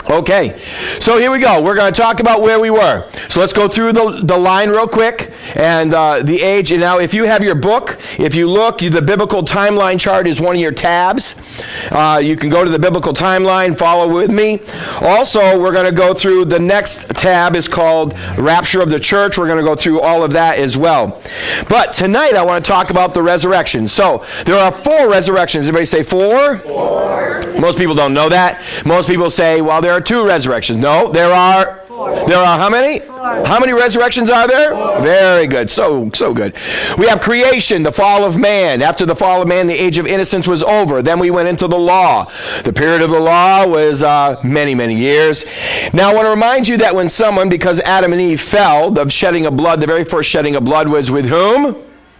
Okay, so here we go. We're going to talk about where we were. So let's go through the line real quick and the age. And now if you have your book, if you look, the biblical timeline chart is one of your tabs. You can go to the biblical timeline, follow with me. Also, we're going to go through the next tab is called Rapture of the Church. We're going to go through all of that as well. But tonight I want to talk about the resurrection. So there are 4 resurrections. Everybody say 4? 4. Most people don't know that. Most people say, well, there are 2 resurrections. No, there are 4. There are how many? 4. How many resurrections are there? 4. Very good. So good. We have creation, the fall of man. After the fall of man, the age of innocence was over. Then we went into the law. The period of the law was many, many years. Now, I want to remind you that when someone, because Adam and Eve fell, the shedding of blood, the very first shedding of blood was with whom?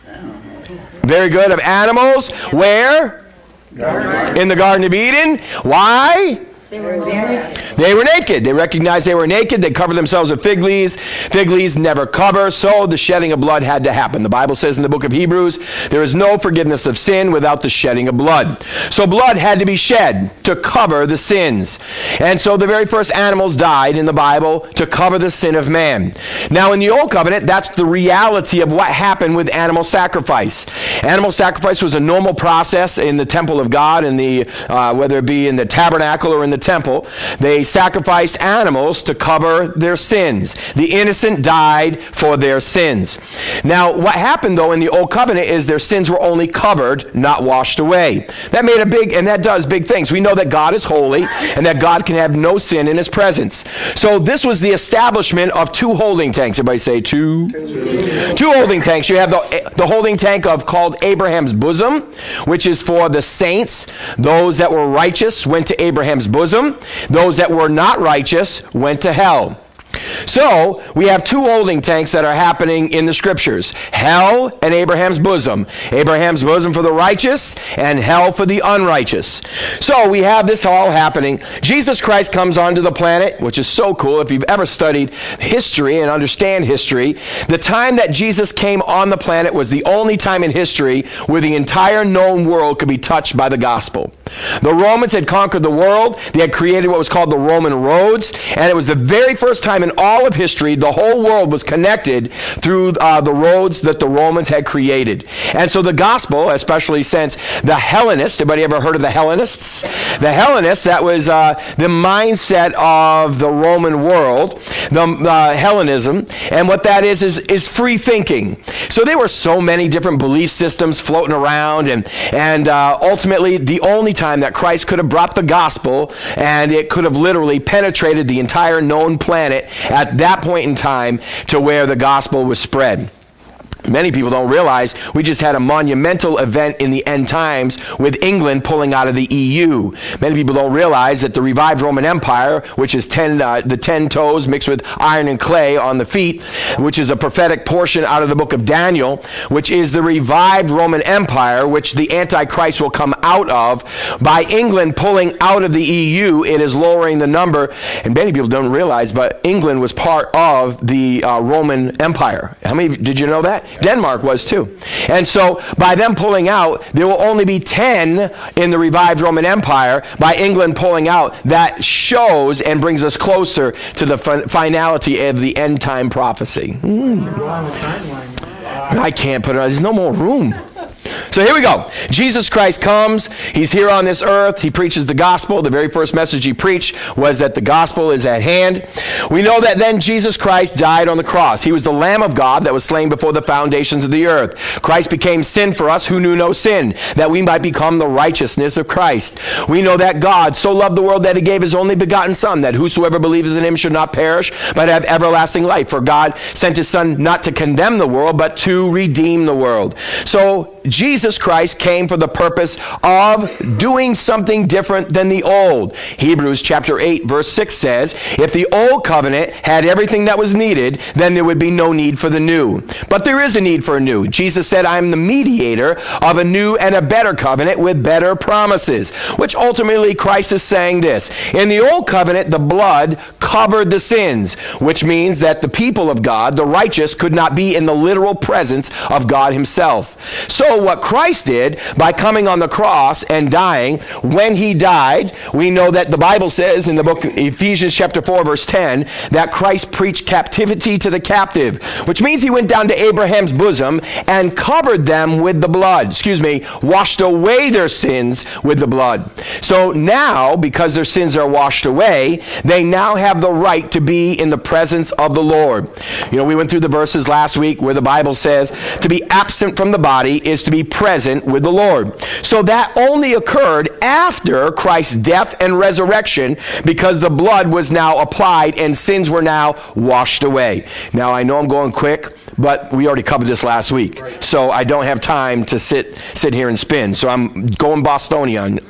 Very good. Of animals. Where? In the Garden of Eden. Why? They were naked. They were naked. They recognized they were naked. They covered themselves with fig leaves. Fig leaves never cover, so the shedding of blood had to happen. The Bible says in the book of Hebrews, there is no forgiveness of sin without the shedding of blood. So blood had to be shed to cover the sins. And so the very first animals died in the Bible to cover the sin of man. Now in the Old Covenant, that's the reality of what happened with animal sacrifice. Animal sacrifice was a normal process in the temple of God, in the whether it be in the tabernacle or in the temple. They sacrificed animals to cover their sins. The innocent died for their sins. Now, what happened though in the Old Covenant is their sins were only covered, not washed away. That made that does big things. We know that God is holy and that God can have no sin in his presence. So this was the establishment of 2 holding tanks. Everybody say 2. 2 holding tanks. You have the holding tank called Abraham's bosom, which is for the saints. Those that were righteous went to Abraham's bosom. Those that were not righteous went to hell. So, we have 2 holding tanks that are happening in the scriptures. Hell and Abraham's bosom. Abraham's bosom for the righteous and hell for the unrighteous. So, we have this all happening. Jesus Christ comes onto the planet, which is so cool. If you've ever studied history and understand history, the time that Jesus came on the planet was the only time in history where the entire known world could be touched by the gospel. The Romans had conquered the world. They had created what was called the Roman roads, and it was the very first time in all of history the whole world was connected through the roads that the Romans had created. And so the gospel, especially since the Hellenists, anybody ever heard of the Hellenists? The Hellenists, that was the mindset of the Roman world, the Hellenism, and what that is free thinking. So there were so many different belief systems floating around, and ultimately the only time that Christ could have brought the gospel, and it could have literally penetrated the entire known planet at that point in time to where the gospel was spread. Many people don't realize we just had a monumental event in the end times with England pulling out of the EU. Many people don't realize that the revived Roman Empire, which is the 10 toes mixed with iron and clay on the feet, which is a prophetic portion out of the book of Daniel, which is the revived Roman Empire, which the Antichrist will come out of. By England pulling out of the EU, it is lowering the number, and many people don't realize, but England was part of the Roman Empire. How many did you know that? Denmark was too. And so by them pulling out, there will only be 10 in the revived Roman Empire. By England pulling out, that shows and brings us closer to the finality of the end time prophecy. I can't put it on. There's no more room. So here we go. Jesus Christ comes. He's here on this earth. He preaches the gospel. The very first message he preached was that the gospel is at hand. We know that then Jesus Christ died on the cross. He was the Lamb of God that was slain before the foundations of the earth. Christ became sin for us who knew no sin, that we might become the righteousness of Christ. We know that God so loved the world that he gave his only begotten Son, that whosoever believes in him should not perish, but have everlasting life. For God sent his Son not to condemn the world, but to redeem the world. So Jesus Christ came for the purpose of doing something different than the old. Hebrews chapter 8 verse 6 says, if the old covenant had everything that was needed, then there would be no need for the new. But there is a need for a new. Jesus said, I am the mediator of a new and a better covenant with better promises, which ultimately Christ is saying this. In the old covenant, the blood covered the sins, which means that the people of God, the righteous, could not be in the literal presence of God himself. So what what Christ did by coming on the cross and dying. When he died, we know that the Bible says in the book of Ephesians chapter 4 verse 10 that Christ preached captivity to the captive, which means he went down to Abraham's bosom and covered them with the blood. Washed away their sins with the blood. So now, because their sins are washed away, they now have the right to be in the presence of the Lord. We went through the verses last week where the Bible says to be absent from the body is to be present with the Lord. So that only occurred after Christ's death and resurrection, because the blood was now applied and sins were now washed away. Now, I know I'm going quick, but we already covered this last week. Right. So I don't have time to sit here and spin. So I'm going Bostonian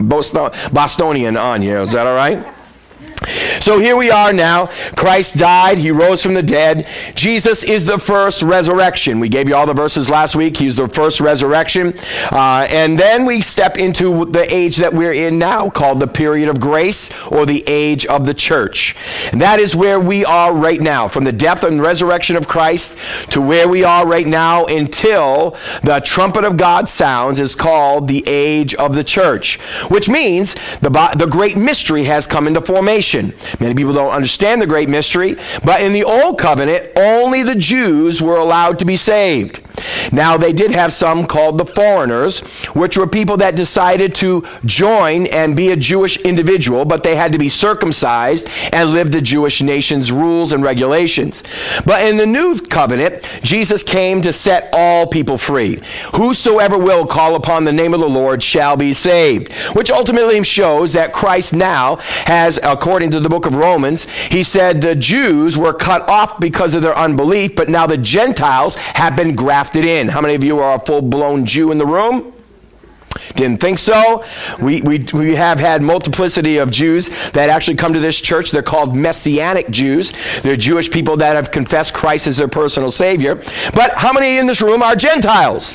on you. Is that all right? So here we are now. Christ died. He rose from the dead. Jesus is the first resurrection. We gave you all the verses last week. He's the first resurrection. And then we step into the age that we're in now, called the period of grace, or the age of the church. And that is where we are right now. From the death and resurrection of Christ to where we are right now until the trumpet of God sounds is called the age of the church, which means the great mystery has come into formation. Many people don't understand the great mystery, but in the Old Covenant, only the Jews were allowed to be saved. Now, they did have some called the foreigners, which were people that decided to join and be a Jewish individual, but they had to be circumcised and live the Jewish nation's rules and regulations. But in the New Covenant, Jesus came to set all people free. Whosoever will call upon the name of the Lord shall be saved, which ultimately shows that Christ now has, according to the book of Romans, he said the Jews were cut off because of their unbelief, but now the Gentiles have been grafted in. How many of you are a full-blown Jew in the room? Didn't think so. We have had multiplicity of Jews that actually come to this church. They're called Messianic Jews. They're Jewish people that have confessed Christ as their personal Savior. But how many in this room are Gentiles?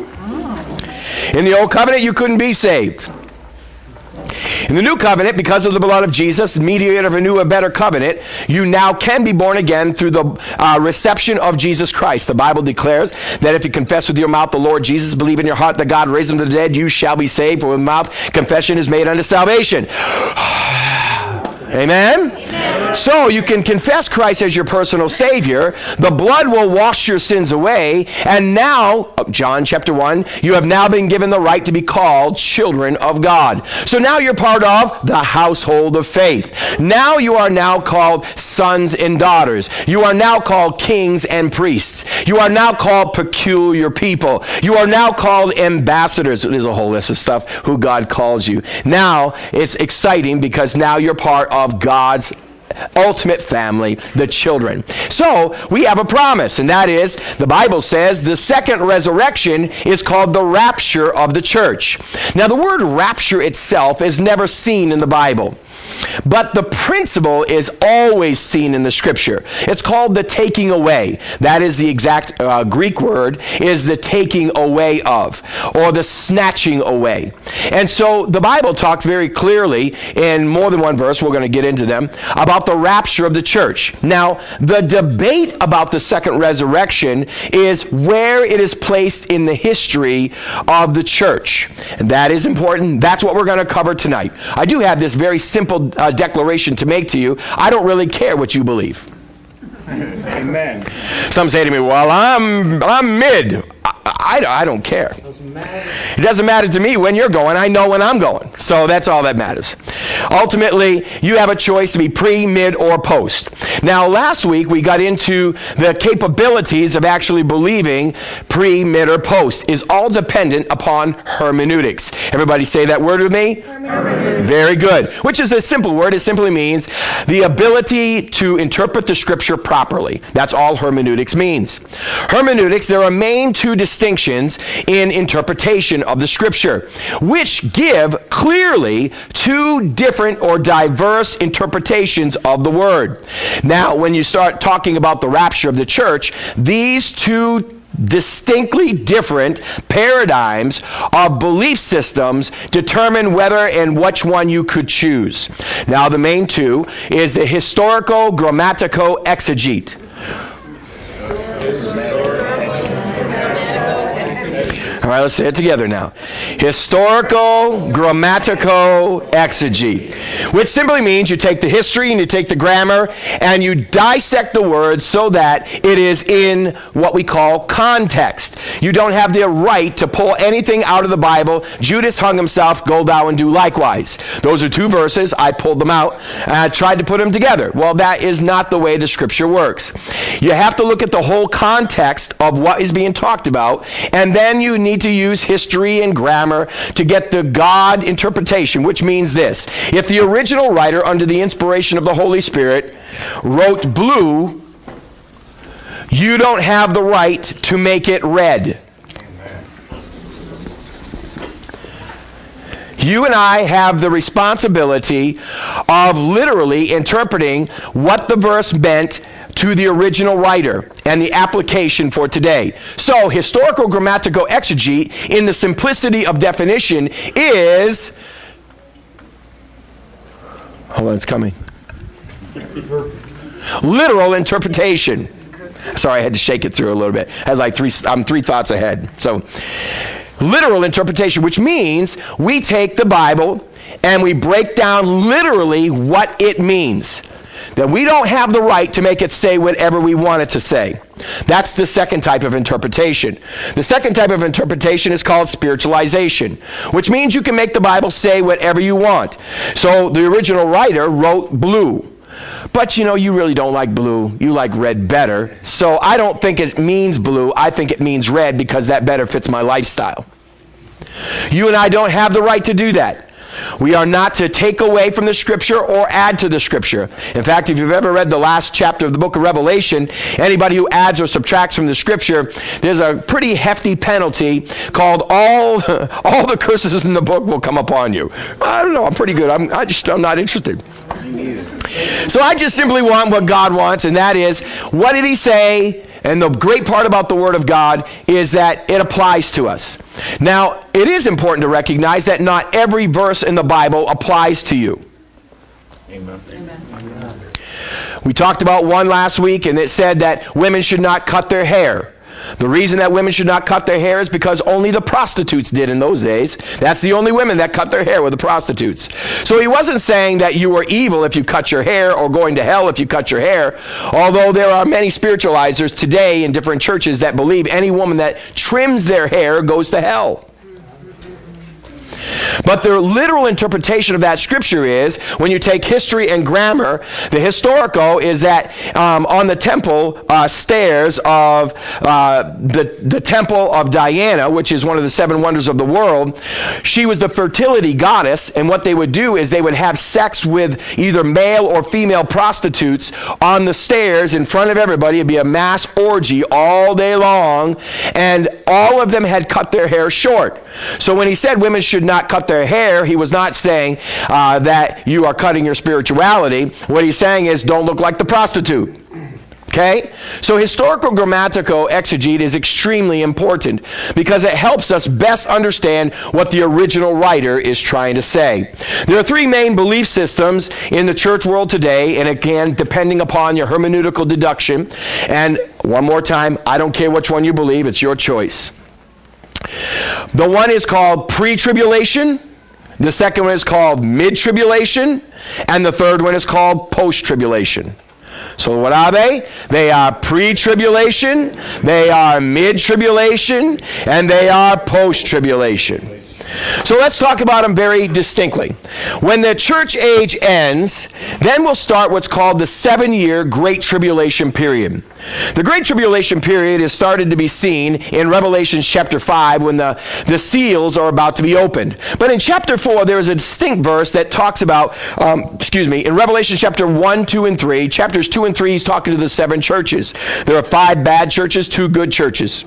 In the Old Covenant, you couldn't be saved. In the New Covenant, because of the blood of Jesus, mediator of a new and better covenant, you now can be born again through the reception of Jesus Christ. The Bible declares that if you confess with your mouth the Lord Jesus, believe in your heart that God raised him from the dead, you shall be saved. For with mouth confession is made unto salvation. Amen? Amen? So you can confess Christ as your personal Savior. The blood will wash your sins away. And now, John chapter 1, you have now been given the right to be called children of God. So now you're part of the household of faith. Now you are now called sons and daughters. You are now called kings and priests. You are now called peculiar people. You are now called ambassadors. There's a whole list of stuff who God calls you. Now it's exciting because now you're part of God's ultimate family, the children. So we have a promise, and that is, the Bible says the second resurrection is called the rapture of the church. Now the word rapture itself is never seen in the Bible, but the principle is always seen in the scripture. It's called the taking away. That is the exact Greek word, is the taking away of, or the snatching away. And so the Bible talks very clearly in more than one verse, we're going to get into them, about the rapture of the church. Now, the debate about the second resurrection is where it is placed in the history of the church. And that is important. That's what we're going to cover tonight. I do have this very simple declaration to make to you. I don't really care what you believe. Amen. Some say to me, well, I'm mid. I don't care. It doesn't matter to me when you're going. I know when I'm going. So that's all that matters. Ultimately, you have a choice to be pre, mid, or post. Now, last week, we got into the capabilities of actually believing pre, mid, or post is all dependent upon hermeneutics. Everybody say that word with me? Hermeneutics. Very good. Which is a simple word. It simply means the ability to interpret the scripture properly. That's all hermeneutics means. Hermeneutics, there are main two distinctions in interpretation of the scripture, which give clearly two different or diverse interpretations of the word. Now, when you start talking about the rapture of the church, these two distinctly different paradigms of belief systems determine whether and which one you could choose. Now, the main two is the historical grammatical exegete. All right, let's say it together now. Historical grammatico-exegete, which simply means you take the history and you take the grammar and you dissect the words so that it is in what we call context. You don't have the right to pull anything out of the Bible. Judas hung himself, go thou and do likewise. Those are two verses. I pulled them out and I tried to put them together. Well, that is not the way the Scripture works. You have to look at the whole context of what is being talked about, and then you need to use history and grammar to get the God interpretation, which means this. If the original writer, under the inspiration of the Holy Spirit, wrote blue, you don't have the right to make it red. You and I have the responsibility of literally interpreting what the verse meant to the original writer and the application for today. So, historical grammatico-exegete, in the simplicity of definition, is... Hold on, it's coming. Literal interpretation. Sorry, I had to shake it through a little bit. I had like I'm three thoughts ahead. So, literal interpretation, which means we take the Bible and we break down literally what it means. That we don't have the right to make it say whatever we want it to say. That's the second type of interpretation. The second type of interpretation is called spiritualization, which means you can make the Bible say whatever you want. So the original writer wrote blue. But you really don't like blue. You like red better. So I don't think it means blue. I think it means red because that better fits my lifestyle. You and I don't have the right to do that. We are not to take away from the Scripture or add to the Scripture. In fact, if you've ever read the last chapter of the book of Revelation, anybody who adds or subtracts from the Scripture, there's a pretty hefty penalty called all the curses in the book will come upon you. I don't know. I'm pretty good. I'm not interested. So I just simply want what God wants, and that is, what did he say? And the great part about the Word of God is that it applies to us. Now, it is important to recognize that not every verse in the Bible applies to you. Amen. We talked about one last week, and it said that women should not cut their hair. The reason that women should not cut their hair is because only the prostitutes did in those days. That's the only women that cut their hair were the prostitutes. So he wasn't saying that you were evil if you cut your hair or going to hell if you cut your hair, although there are many spiritualizers today in different churches that believe any woman that trims their hair goes to hell. But the literal interpretation of that scripture is, when you take history and grammar, the historical is that on the temple stairs of the temple of Diana, which is one of the seven wonders of the world, she was the fertility goddess, and what they would do is they would have sex with either male or female prostitutes on the stairs in front of everybody. It'd be a mass orgy all day long, and all of them had cut their hair short. So when he said women should not cut their hair, he was not saying that you are cutting your spirituality. What he's saying is, don't look like the prostitute. Okay? So historical grammatico-exegete is extremely important because it helps us best understand what the original writer is trying to say. There are three main belief systems in the church world today, and again, depending upon your hermeneutical deduction. And one more time, I don't care which one you believe, it's your choice. The one is called pre-tribulation, the second one is called mid-tribulation, and the third one is called post-tribulation. So what are they? They are pre-tribulation, they are mid-tribulation, and they are post-tribulation. So let's talk about them very distinctly. When the church age ends, then we'll start what's called the 7-year Great Tribulation period. The Great Tribulation period is started to be seen in Revelation chapter 5 when the seals are about to be opened. But in chapter 4, there is a distinct verse that talks about, in Revelation chapter 1, 2, and 3, chapters 2 and 3, he's talking to the 7 churches. There are 5 bad churches, 2 good churches.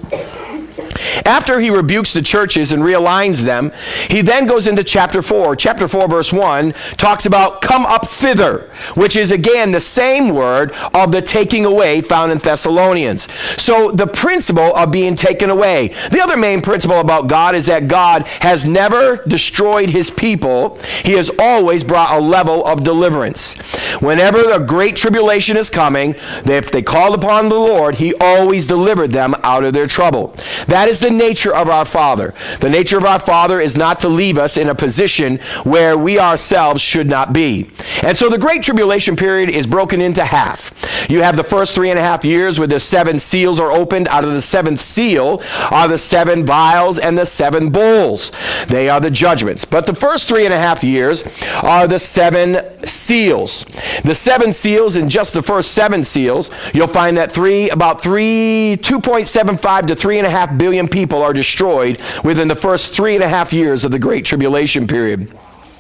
After he rebukes the churches and realigns them, he then goes into chapter 4. Chapter 4, verse 1, talks about come up thither, which is again the same word of the taking away found in Thessalonians. So the principle of being taken away. The other main principle about God is that God has never destroyed his people. He has always brought a level of deliverance. Whenever the great tribulation is coming, if they called upon the Lord, he always delivered them out of their trouble. That That is the nature of our Father. The nature of our Father is not to leave us in a position where we ourselves should not be. And so the Great Tribulation period is broken into half. You have the first 3.5 years where the 7 seals are opened. Out of the 7th seal are the 7 vials and the 7 bowls. They are the judgments. But the first 3.5 years are the 7 seals. The 7 seals, in just the first 7 seals, you'll find that 2.75 to 3.5 billion people are destroyed within the first 3.5 years of the Great Tribulation period.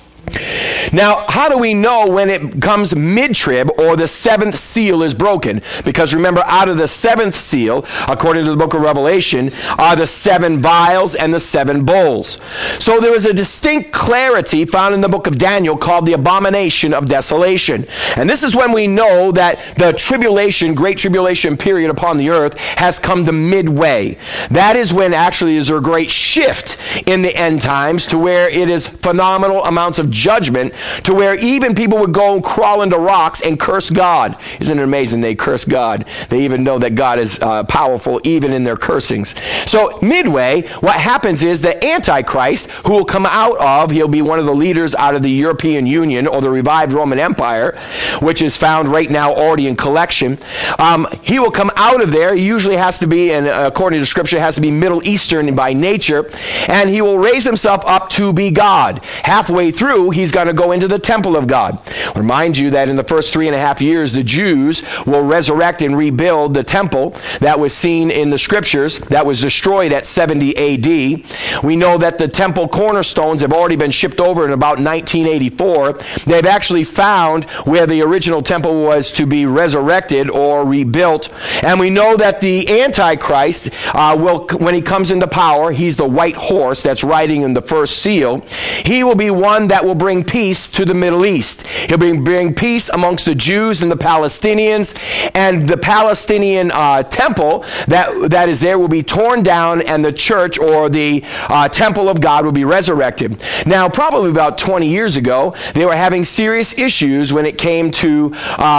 Now, how do we know when it comes mid-trib or the 7th seal is broken? Because remember, out of the 7th seal, according to the book of Revelation, are the 7 vials and the 7 bowls. So there is a distinct clarity found in the book of Daniel called the abomination of desolation. And this is when we know that the tribulation, Great Tribulation period upon the earth has come to midway. That is when actually is a great shift in the end times to where it is phenomenal amounts of judgment, to where even people would go and crawl into rocks and curse God. Isn't it amazing? They curse God. They even know that God is powerful even in their cursings. So midway, what happens is the Antichrist, who will come out of, he'll be one of the leaders out of the European Union or the revived Roman Empire, which is found right now already in collection. He will come out of there. He usually has to be, and according to Scripture, has to be Middle Eastern by nature, and he will raise himself up to be God. Halfway through, he's going to go into the temple of God. Remind you that in the first 3.5 years, the Jews will resurrect and rebuild the temple that was seen in the Scriptures that was destroyed at 70 A.D. We know that the temple cornerstones have already been shipped over in about 1984. They've actually found where the original temple was to be resurrected or rebuilt. And we know that the Antichrist will, when he comes into power, he's the white horse that's riding in the first seal. He will be one that will bring peace to the Middle East. He'll bring peace amongst the Jews and the Palestinians, and the Palestinian temple that is there will be torn down, and the church or the temple of God will be resurrected. Now, probably about 20 years ago, they were having serious issues when it came to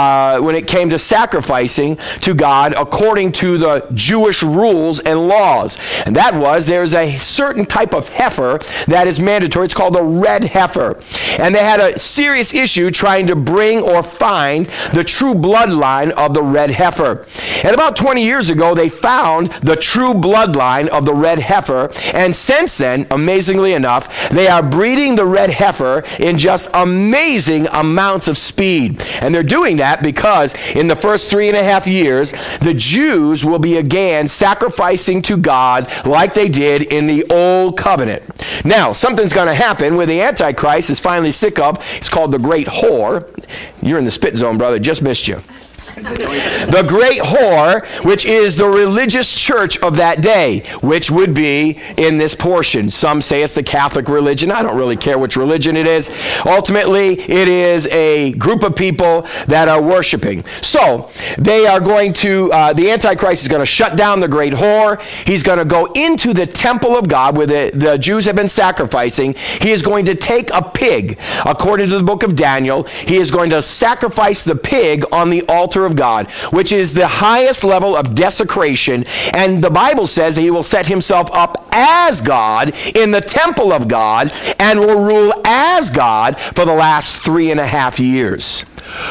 sacrificing to God according to the Jewish rules and laws. And that was, there's a certain type of heifer that is mandatory. It's called a red heifer. And they had a serious issue trying to bring or find the true bloodline of the red heifer. And about 20 years ago, they found the true bloodline of the red heifer. And since then, amazingly enough, they are breeding the red heifer in just amazing amounts of speed. And they're doing that because in the first 3.5 years, the Jews will be again sacrificing to God like they did in the Old Covenant. Now, something's going to happen where the Antichrist is finally sick of. It's called the Great Whore. You're in the spit zone, brother. Just missed you. The Great Whore, which is the religious church of that day, which would be in this portion. Some say it's the Catholic religion. I don't really care which religion it is. Ultimately, it is a group of people that are worshiping. So, they are going to, the Antichrist is going to shut down the Great Whore. He's going to go into the temple of God where the Jews have been sacrificing. He is going to take a pig. According to the book of Daniel, he is going to sacrifice the pig on the altar of God, which is the highest level of desecration. And the Bible says that he will set himself up as God in the temple of God and will rule as God for the last 3.5 years.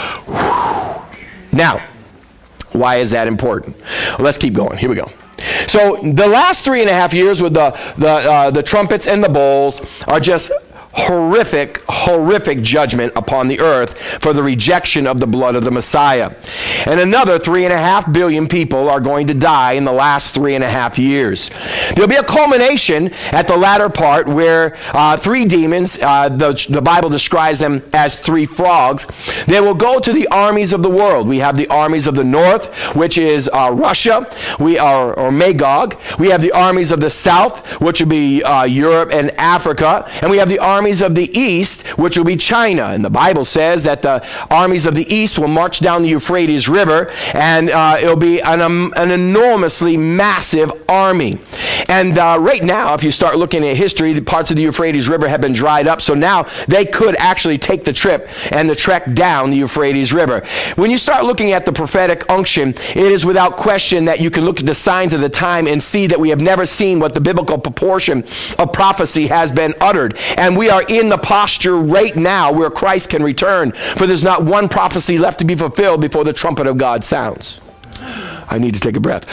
Now, why is that important? Well, let's keep going. Here we go. So the last 3.5 years with the trumpets and the bowls are just horrific judgment upon the earth for the rejection of the blood of the Messiah. And another 3.5 billion people are going to die in the last 3.5 years. There'll be a culmination at the latter part where 3 demons, the Bible describes them as 3 frogs, they will go to the armies of the world. We have the armies of the north, which is Russia, or Magog. We have the armies of the south, which would be Europe and Africa. And we have the armies armies of the east, which will be China. And the Bible says that the armies of the east will march down the Euphrates River, and it'll be an enormously massive army. And right now, if you start looking at history, the parts of the Euphrates River have been dried up, so now they could actually take the trip and the trek down the Euphrates River. When you start looking at the prophetic unction, it is without question that you can look at the signs of the time and see that we have never seen what the biblical proportion of prophecy has been uttered. And we are in the posture right now where Christ can return, for there's not one prophecy left to be fulfilled before the trumpet of God sounds. I need to take a breath.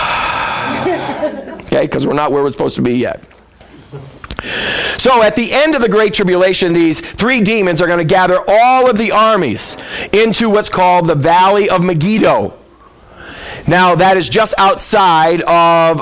Okay, because we're not where we're supposed to be yet. So at the end of the Great Tribulation, these three demons are going to gather all of the armies into what's called the Valley of Megiddo. Now that is just outside of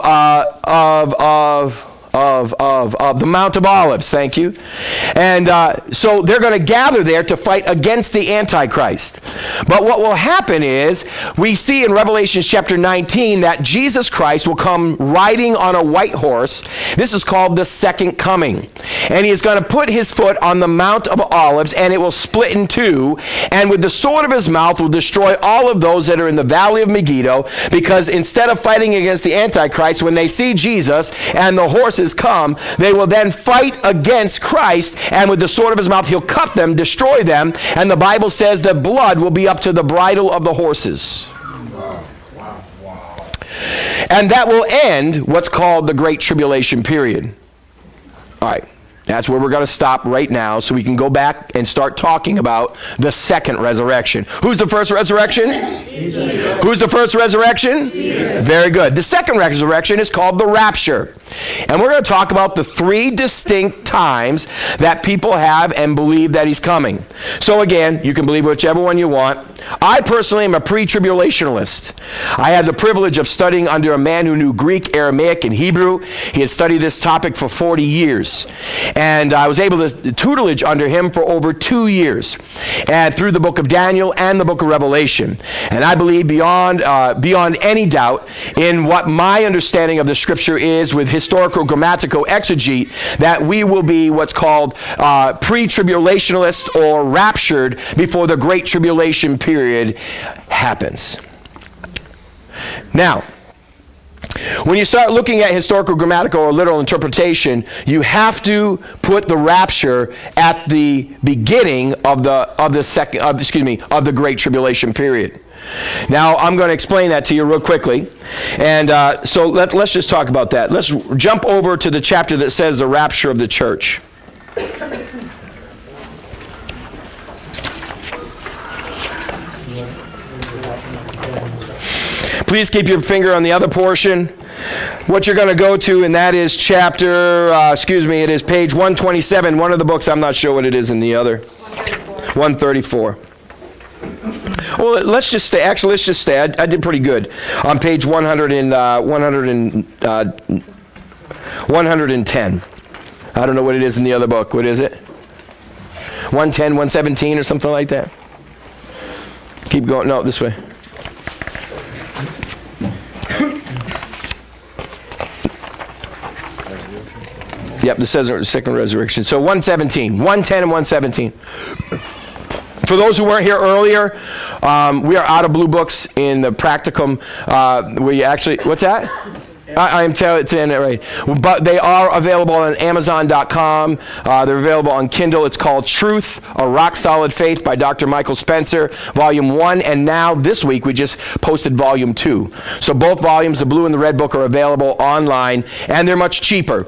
the Mount of Olives, thank you. And so they're going to gather there to fight against the Antichrist. But what will happen is, we see in Revelation chapter 19 that Jesus Christ will come riding on a white horse. This is called the second coming. And he is going to put his foot on the Mount of Olives, and it will split in two, and with the sword of his mouth will destroy all of those that are in the Valley of Megiddo, because instead of fighting against the Antichrist, when they see Jesus and the horses come, they will then fight against Christ, and with the sword of his mouth he'll cut them, destroy them, and the Bible says that blood will be up to the bridle of the horses. And that will end what's called the Great Tribulation period. All right. That's where we're going to stop right now, so we can go back and start talking about the second resurrection. Who's the first resurrection? Jesus. Who's the first resurrection? Jesus. Very good. The second resurrection is called the rapture. And we're going to talk about the three distinct times that people have and believe that he's coming. So again, you can believe whichever one you want. I personally am a pre-tribulationalist. I had the privilege of studying under a man who knew Greek, Aramaic, and Hebrew. He had studied this topic for 40 years. And I was able to tutelage under him for over 2 years, and through the book of Daniel and the book of Revelation. And I believe beyond any doubt in what my understanding of the scripture is with historical grammatical exegete, that we will be what's called pre-tribulationalist or raptured before the Great Tribulation period happens. Now, when you start looking at historical, grammatical, or literal interpretation, you have to put the rapture at the beginning of the Great Tribulation period. Now, I'm going to explain that to you real quickly. And so let's just talk about that. Let's jump over to the chapter that says the rapture of the church. Please keep your finger on the other portion. What you're going to go to, and that is it is page 127. One of the books, I'm not sure what it is in the other. 134. Well, let's just stay. Actually, let's just stay. I did pretty good on page 110. I don't know what it is in the other book. What is it? 110, 117 or something like that? Keep going. No, this way. Yep, this says second resurrection. So 117, 110 and 117. For those who weren't here earlier, we are out of blue books in the practicum. We actually, what's that? I am saying it right. But they are available on Amazon.com. They're available on Kindle. It's called Truth, A Rock Solid Faith by Dr. Michael Spencer, Volume 1. And now, this week, we just posted Volume 2. So both volumes, the blue and the red book, are available online. And they're much cheaper.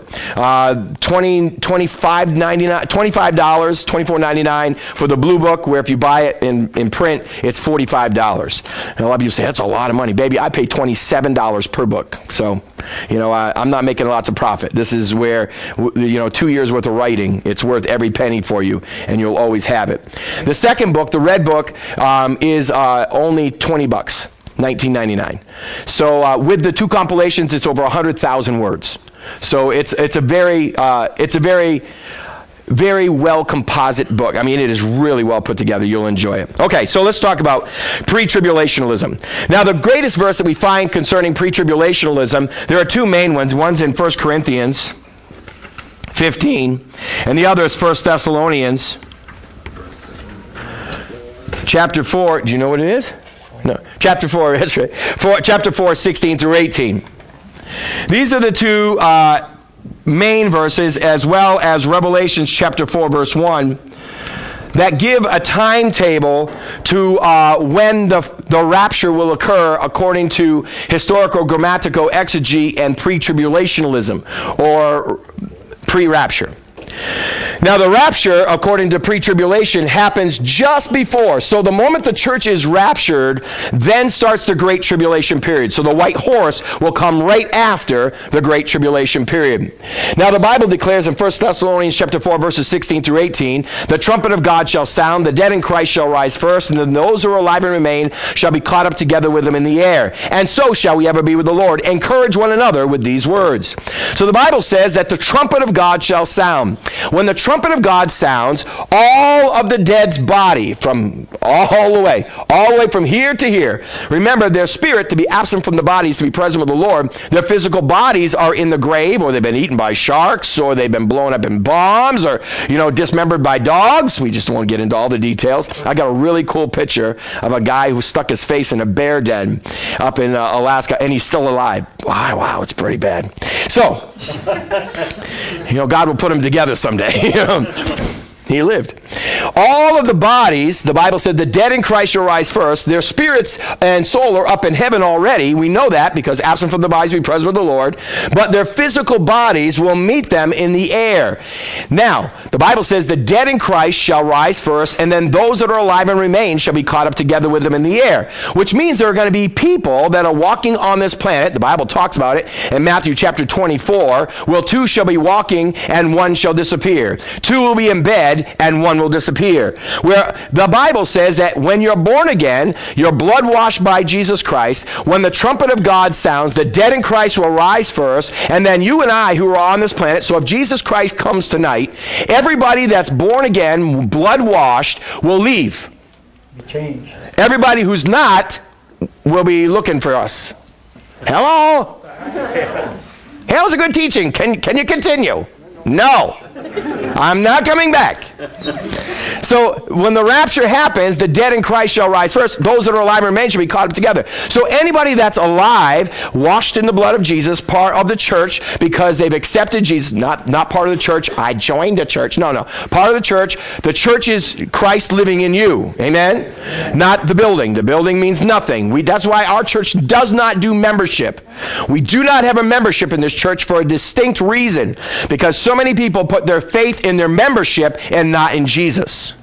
$24.99 for the blue book, where if you buy it in print, it's $45. And a lot of you say, that's a lot of money. Baby, I pay $27 per book. So, I'm not making lots of profit. This is where, 2 years worth of writing, it's worth every penny for you, and you'll always have it. The second book, the red book, is only $20, $19.99. So with the two compilations, it's over 100,000 words. So it's a very very well composite book. I mean, it is really well put together. You'll enjoy it. Okay, so let's talk about pre-tribulationalism. Now, the greatest verse that we find concerning pre-tribulationalism, there are two main ones. One's in 1 Corinthians. 15. And the other is 1 Thessalonians chapter 4. Do you know what it is? No. Chapter 4, that's right. Chapter 4, 16 through 18. These are the two main verses, as well as Revelation chapter 4, verse 1, that give a timetable to when the rapture will occur according to historical grammatical exegy and pre-tribulationalism, or pre-rapture. Now, the rapture, according to pre-tribulation, happens just before. So the moment the church is raptured, then starts the Great Tribulation period. So the white horse will come right after the Great Tribulation period. Now, the Bible declares in 1 Thessalonians chapter 4, verses 16 through 18, the trumpet of God shall sound, the dead in Christ shall rise first, and then those who are alive and remain shall be caught up together with them in the air. And so shall we ever be with the Lord. Encourage one another with these words. So the Bible says that the trumpet of God shall sound. When the trumpet of God sounds, all of the dead's body, from all the way from here to here. Remember, their spirit to be absent from the bodies to be present with the Lord. Their physical bodies are in the grave, or they've been eaten by sharks, or they've been blown up in bombs, or, dismembered by dogs. We just won't get into all the details. I got a really cool picture of a guy who stuck his face in a bear den up in Alaska, and he's still alive. Wow, it's pretty bad. So, God will put him together someday. He lived. All of the bodies, the Bible said, the dead in Christ shall rise first. Their spirits and soul are up in heaven already. We know that because absent from the bodies be present with the Lord. But their physical bodies will meet them in the air. Now, the Bible says the dead in Christ shall rise first, and then those that are alive and remain shall be caught up together with them in the air. Which means there are going to be people that are walking on this planet. The Bible talks about it in Matthew chapter 24. Well, two shall be walking and one shall disappear. Two will be in bed and one will disappear. Where the Bible says that when you're born again, you're blood washed by Jesus Christ. When the trumpet of God sounds, the dead in Christ will rise first, and then you and I who are on this planet. So if Jesus Christ comes tonight, everybody that's born again, blood washed, will leave. Change. Everybody who's not will be looking for us. Hello? Hey, that was a good teaching. Can you continue? No. I'm not coming back. So when the rapture happens, the dead in Christ shall rise first. Those that are alive and remain shall be caught up together. So anybody that's alive, washed in the blood of Jesus, part of the church because they've accepted Jesus, not part of the church, I joined the church. No. Part of the church. The church is Christ living in you. Amen? Not the building. The building means nothing. That's why our church does not do membership. We do not have a membership in this church for a distinct reason, because so many people put their faith in their membership and not in Jesus.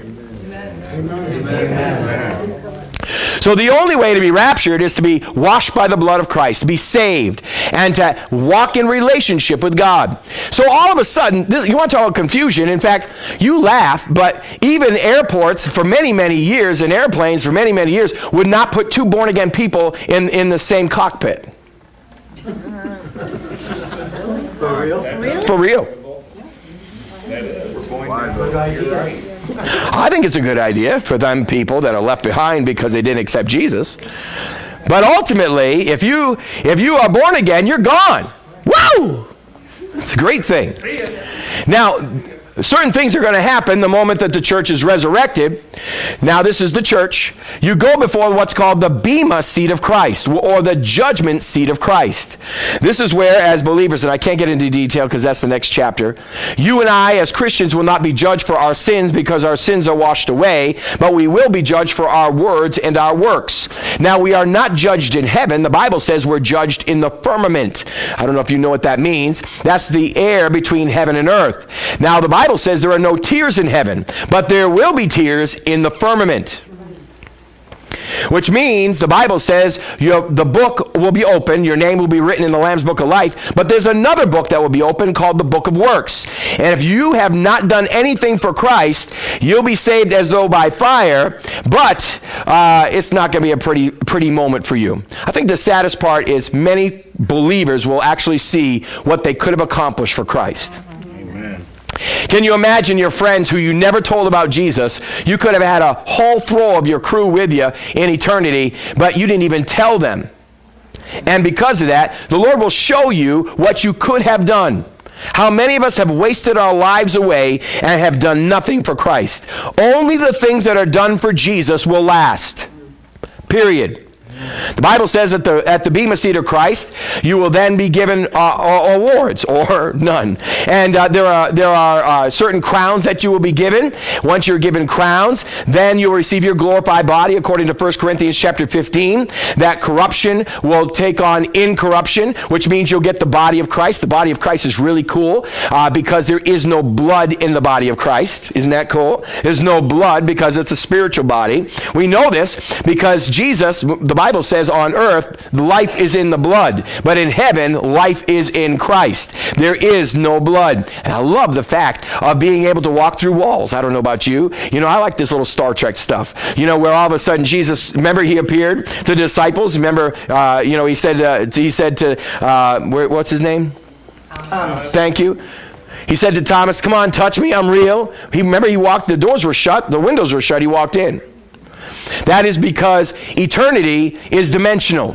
Amen. So the only way to be raptured is to be washed by the blood of Christ, to be saved, and to walk in relationship with God. So all of a sudden, you want to talk about confusion. In fact, you laugh, but even airports for many, many years and airplanes for many, many years would not put two born-again people in the same cockpit. For real? For real. I think it's a good idea for them people that are left behind because they didn't accept Jesus. But ultimately, if you are born again, you're gone. Woo! It's a great thing. Now, certain things are going to happen the moment that the church is resurrected. Now, this is the church. You go before what's called the Bema seat of Christ, or the judgment seat of Christ. This is where, as believers, and I can't get into detail because that's the next chapter, you and I, as Christians, will not be judged for our sins because our sins are washed away, but we will be judged for our words and our works. Now, we are not judged in heaven. The Bible says we're judged in the firmament. I don't know if you know what that means. That's the air between heaven and earth. Now, the Bible says there are no tears in heaven, but there will be tears in the firmament. Which means the Bible says the book will be open, your name will be written in the Lamb's Book of Life, but there's another book that will be open called the Book of Works. And if you have not done anything for Christ, you'll be saved as though by fire, but it's not going to be a pretty moment for you. I think the saddest part is many believers will actually see what they could have accomplished for Christ. Can you imagine your friends who you never told about Jesus? You could have had a whole throw of your crew with you in eternity, but you didn't even tell them. And because of that, the Lord will show you what you could have done. How many of us have wasted our lives away and have done nothing for Christ? Only the things that are done for Jesus will last. Period. The Bible says that at the Bema Seat of Christ, you will then be given awards or none. And there are certain crowns that you will be given. Once you're given crowns, then you'll receive your glorified body, according to 1 Corinthians chapter 15. That corruption will take on incorruption, which means you'll get the body of Christ. The body of Christ is really cool because there is no blood in the body of Christ. Isn't that cool? There's no blood because it's a spiritual body. We know this because Jesus, the Bible says on earth, life is in the blood, but in heaven, life is in Christ. There is no blood. And I love the fact of being able to walk through walls. I don't know about you. I like this little Star Trek stuff. Where all of a sudden Jesus, remember he appeared to the disciples? Remember, he said to, what's his name? Thomas. Thank you. He said to Thomas, come on, touch me, I'm real. Remember he walked, the doors were shut, the windows were shut, he walked in. That is because eternity is dimensional.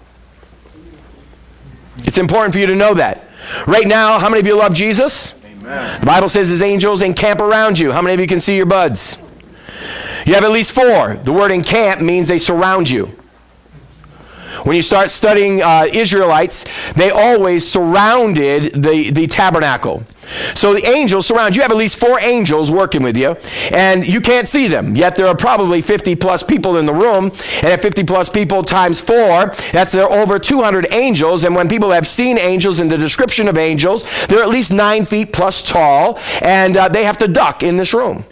It's important for you to know that. Right now, how many of you love Jesus? Amen. The Bible says his angels encamp around you. How many of you can see your buds? You have at least 4. The word encamp means they surround you. When you start studying Israelites, they always surrounded the tabernacle. So the angels surround you. You have at least 4 angels working with you, and you can't see them. Yet there are probably 50 plus people in the room, and at 50 plus people times 4, there are over 200 angels. And when people have seen angels in the description of angels, they're at least 9 feet plus tall, and they have to duck in this room.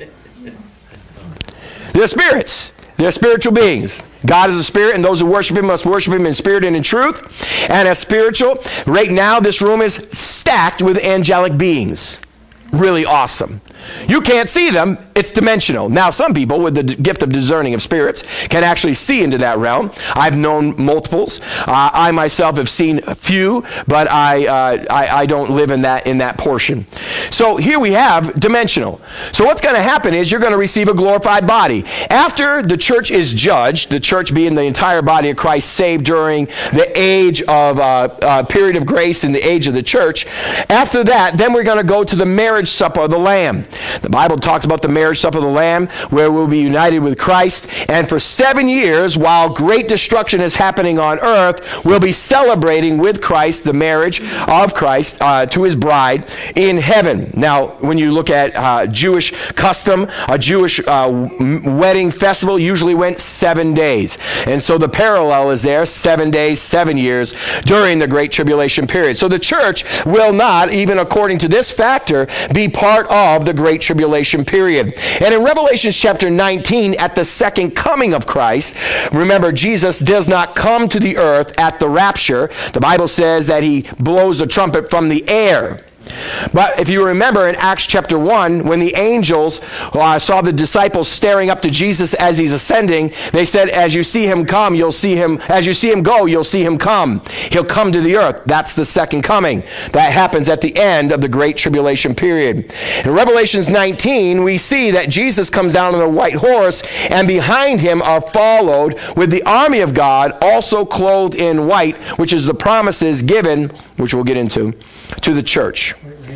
They're spirits. They're spiritual beings. God is a spirit, and those who worship him must worship him in spirit and in truth. And as spiritual, right now this room is stacked with angelic beings. Really awesome. You can't see them. It's dimensional. Now, some people with the gift of discerning of spirits can actually see into that realm. I've known multiples. I myself have seen a few, but I don't live in that portion. So here we have dimensional. So what's going to happen is you're going to receive a glorified body. After the church is judged, the church being the entire body of Christ saved during the age of period of grace in the age of the church, after that, then we're going to go to the marriage supper of the Lamb. The Bible talks about the marriage supper of the Lamb, where we'll be united with Christ, and for 7 years, while great destruction is happening on earth, we'll be celebrating with Christ the marriage of Christ to his bride in heaven. Now, when you look at Jewish custom, a Jewish wedding festival usually went 7 days, and so the parallel is there, 7 days, 7 years during the Great Tribulation period. So the church will not, even according to this factor, be part of the Great Tribulation period. And in Revelation chapter 19, at the second coming of Christ, remember, Jesus does not come to the earth at the rapture. The Bible says that he blows a trumpet from the air. But if you remember in Acts chapter 1, when the angels saw the disciples staring up to Jesus as he's ascending, they said, as you see him come, you'll see him, as you see him go, you'll see him come. He'll come to the earth. That's the second coming. That happens at the end of the Great Tribulation period. In Revelations 19, we see that Jesus comes down on a white horse, and behind him are followed with the army of God, also clothed in white, which is the promises given, which we'll get into, to the church.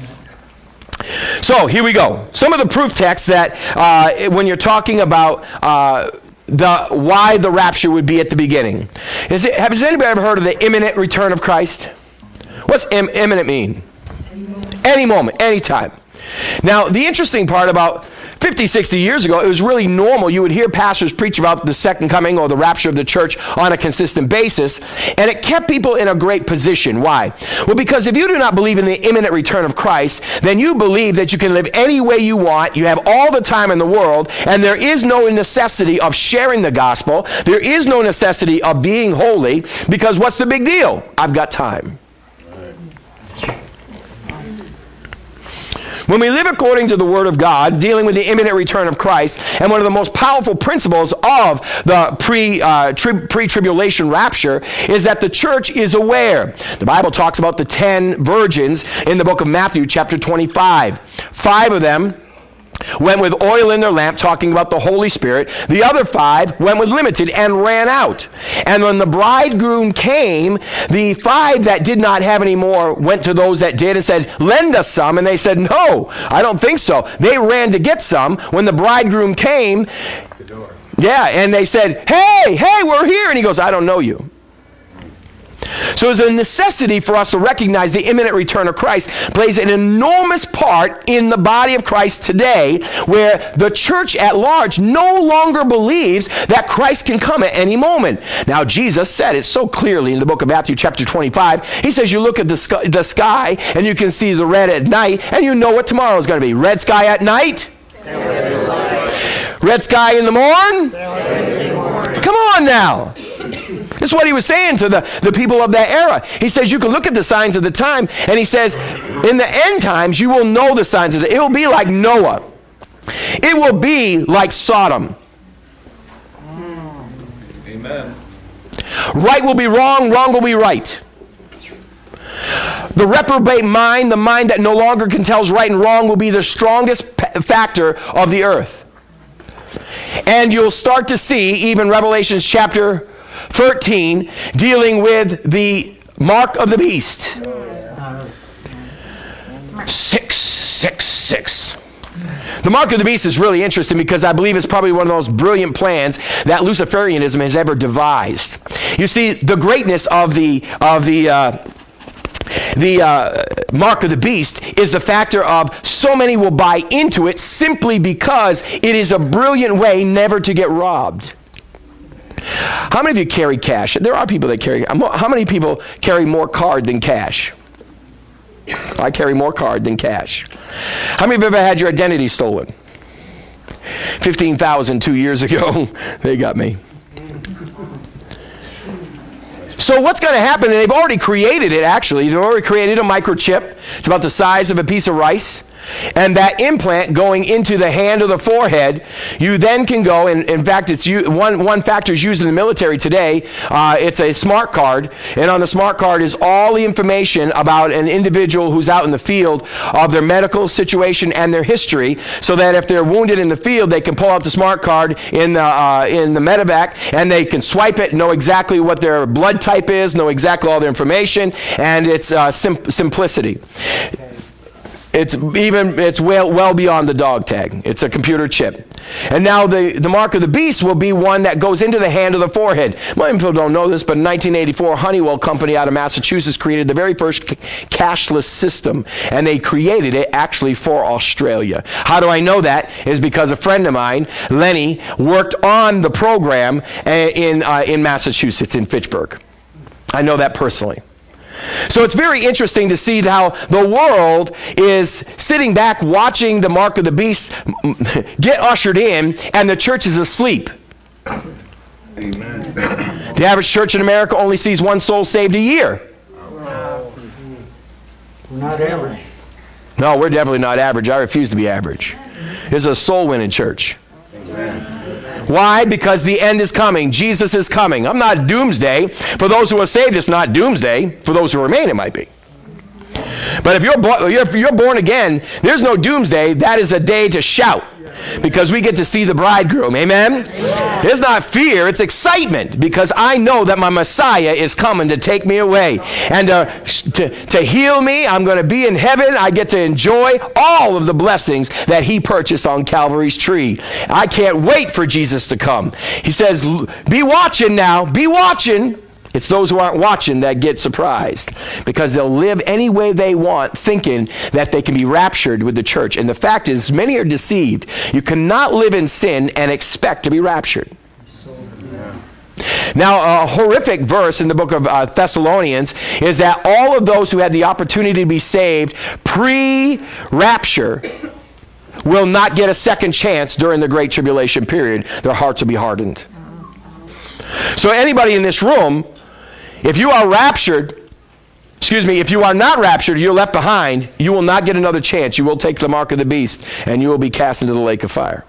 So here we go. Some of the proof texts that when you're talking about why the rapture would be at the beginning. Has anybody ever heard of the imminent return of Christ? What's imminent mean? Any moment, any time. Now, the interesting part about 50, 60 years ago, it was really normal. You would hear pastors preach about the second coming or the rapture of the church on a consistent basis, and it kept people in a great position. Why? Well, because if you do not believe in the imminent return of Christ, then you believe that you can live any way you want, you have all the time in the world, and there is no necessity of sharing the gospel. There is no necessity of being holy, because what's the big deal? I've got time. When we live according to the Word of God, dealing with the imminent return of Christ, and one of the most powerful principles of the pre-tribulation rapture is that the church is aware. The Bible talks about the 10 virgins in the book of Matthew, chapter 25. 5 of them went with oil in their lamp, talking about the Holy Spirit. The other 5 went with limited and ran out. And when the bridegroom came, the 5 that did not have any more went to those that did and said, lend us some. And they said, no, I don't think so. They ran to get some. When the bridegroom came, and they said, hey, we're here. And he goes, I don't know you. So there's a necessity for us to recognize the imminent return of Christ plays an enormous part in the body of Christ today, where the church at large no longer believes that Christ can come at any moment. Now, Jesus said it so clearly in the book of Matthew chapter 25. He says you look at the sky and you can see the red at night, and you know what tomorrow is going to be. Red sky at night? Red sky in the morn? Come on now. This is what he was saying to the people of that era. He says you can look at the signs of the time, and he says in the end times you will know the signs of it will be like Noah. It will be like Sodom. Amen. Right will be wrong, wrong will be right. The reprobate mind, the mind that no longer can tell right and wrong, will be the strongest factor of the earth. And you'll start to see even Revelation chapter 13 dealing with the mark of the beast. 666. The mark of the beast is really interesting because I believe it's probably one of the most brilliant plans that Luciferianism has ever devised. You see, the greatness of the mark of the beast is the factor of so many will buy into it simply because it is a brilliant way never to get robbed. How many of you carry cash? There are people that carry. How many people carry more card than cash? I carry more card than cash. How many of you have ever had your identity stolen? 15,000 2 years ago. They got me. So what's going to happen, and they've already created it actually. They've already created a microchip. It's about the size of a piece of rice. And that implant going into the hand or the forehead, you then can go, and in fact, it's one factor is used in the military today. It's a smart card, and on the smart card is all the information about an individual who's out in the field of their medical situation and their history, so that if they're wounded in the field, they can pull out the smart card in the medevac, and they can swipe it, know exactly what their blood type is, know exactly all their information, and it's simplicity. It's well beyond the dog tag. It's a computer chip. And now the mark of the beast will be one that goes into the hand or the forehead. Many people don't know this, but in 1984, Honeywell Company out of Massachusetts created the very first cashless system. And they created it actually for Australia. How do I know that? Is because a friend of mine, Lenny, worked on the program in Massachusetts, in Fitchburg. I know that personally. So it's very interesting to see how the world is sitting back watching the mark of the beast get ushered in, and the church is asleep. Amen. The average church in America only sees one soul saved a year. We're not average. No, we're definitely not average. I refuse to be average. This is a soul-winning church. Amen. Why? Because the end is coming. Jesus is coming. I'm not doomsday. For those who are saved, it's not doomsday. For those who remain, it might be. But if you're born again, there's no doomsday. That is a day to shout. Because we get to see the bridegroom. Amen? It's not fear, it's excitement. Because I know that my Messiah is coming to take me away. And to heal me, I'm going to be in heaven. I get to enjoy all of the blessings that he purchased on Calvary's tree. I can't wait for Jesus to come. He says, be watching now. Be watching. It's those who aren't watching that get surprised, because they'll live any way they want, thinking that they can be raptured with the church. And the fact is, many are deceived. You cannot live in sin and expect to be raptured. Now, a horrific verse in the book of Thessalonians is that all of those who had the opportunity to be saved pre-rapture will not get a second chance during the Great Tribulation period. Their hearts will be hardened. So anybody in this room, if you are if you are not raptured, you're left behind, you will not get another chance. You will take the mark of the beast, and you will be cast into the lake of fire.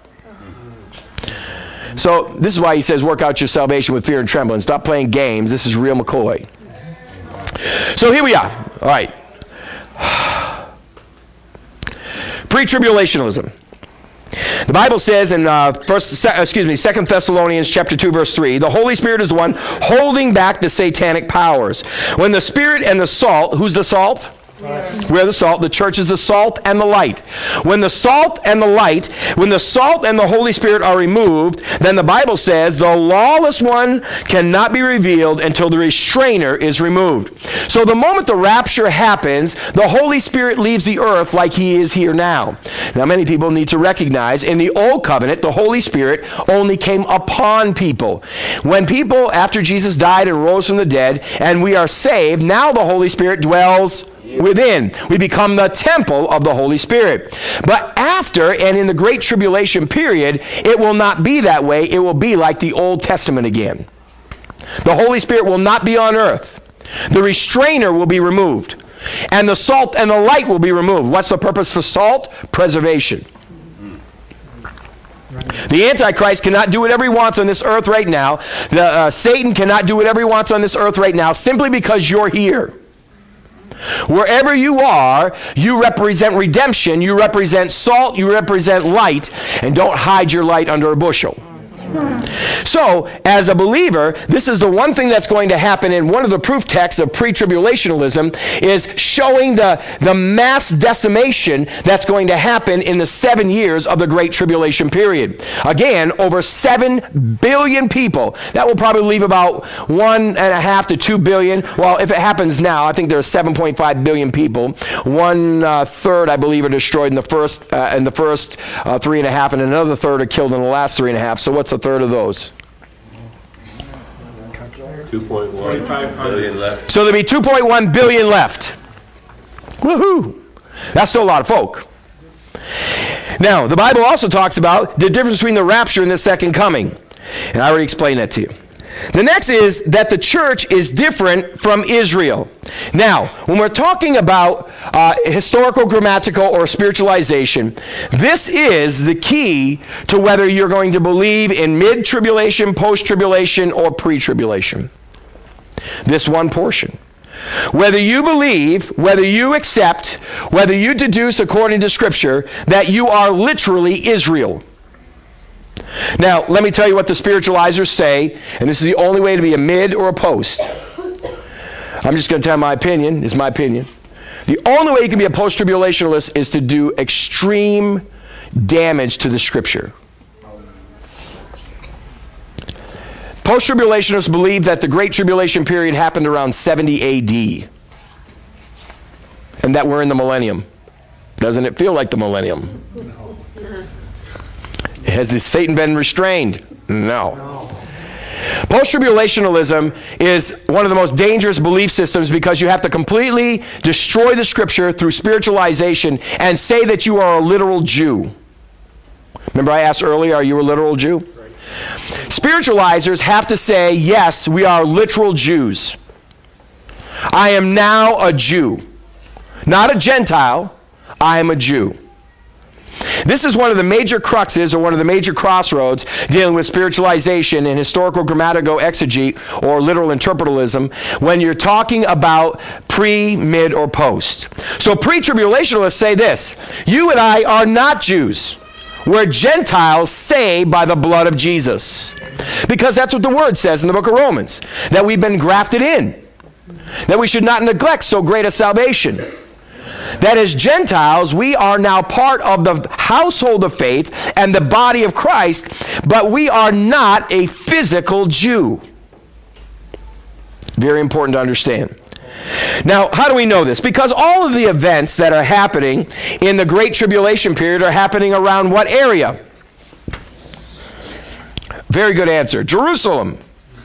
So this is why he says, work out your salvation with fear and trembling. Stop playing games. This is real McCoy. So here we are. All right. Pre-tribulationism. The Bible says in 2 Thessalonians chapter 2, verse 3, the Holy Spirit is the one holding back the satanic powers. When the Spirit and the salt, who's the salt? Yes. We're the salt. The church is the salt and the light. When the salt and the Holy Spirit are removed, then the Bible says the lawless one cannot be revealed until the restrainer is removed. So the moment the rapture happens, the Holy Spirit leaves the earth like he is here now. Now many people need to recognize in the old covenant, the Holy Spirit only came upon people. When people, after Jesus died and rose from the dead, and we are saved, now the Holy Spirit dwells within. We become the temple of the Holy Spirit. But after and in the Great Tribulation period, it will not be that way. It will be like the Old Testament again. The Holy Spirit will not be on earth. The restrainer will be removed. And the salt and the light will be removed. What's the purpose for salt? Preservation. The Antichrist cannot do whatever he wants on this earth right now. Satan cannot do whatever he wants on this earth right now simply because you're here. Wherever you are, you represent redemption, you represent salt, you represent light, and don't hide your light under a bushel. So, as a believer, this is the one thing that's going to happen in one of the proof texts of pre-tribulationalism is showing the mass decimation that's going to happen in the 7 years of the Great Tribulation period. Again, over 7 billion people. That will probably leave about 1.5 to 2 billion. Well, if it happens now, I think there's 7.5 billion people. 1/3, I believe, are destroyed in the first 3.5, and another third are killed in the last 3.5. So what's a third of those? 2.1 billion left. So there'll be 2.1 billion left. Woohoo! That's still a lot of folk. Now, the Bible also talks about the difference between the rapture and the second coming. And I already explained that to you. The next is that the church is different from Israel. Now, when we're talking about historical, grammatical, or spiritualization, this is the key to whether you're going to believe in mid-tribulation, post-tribulation, or pre-tribulation. This one portion. Whether you believe, whether you accept, whether you deduce according to Scripture that you are literally Israel. Now, let me tell you what the spiritualizers say, and this is the only way to be a mid or a post. I'm just going to tell my opinion. It's my opinion. The only way you can be a post-tribulationalist is to do extreme damage to the Scripture. Post-tribulationists believe that the Great Tribulation period happened around 70 A.D. and that we're in the millennium. Doesn't it feel like the millennium? Has Satan been restrained? No. Post-tribulationalism is one of the most dangerous belief systems because you have to completely destroy the Scripture through spiritualization and say that you are a literal Jew. Remember I asked earlier, are you a literal Jew? Right. Spiritualizers have to say, yes, we are literal Jews. I am now a Jew. Not a Gentile, I am a Jew. This is one of the major cruxes or one of the major crossroads dealing with spiritualization and historical grammatical exegete or literal interpretalism when you're talking about pre, mid, or post. So pre-tribulationists say this: you and I are not Jews. We're Gentiles saved by the blood of Jesus. Because that's what the Word says in the book of Romans, that we've been grafted in, that we should not neglect so great a salvation. That as Gentiles, we are now part of the household of faith and the body of Christ, but we are not a physical Jew. Very important to understand. Now, how do we know this? Because all of the events that are happening in the Great Tribulation period are happening around what area? Very good answer. Jerusalem.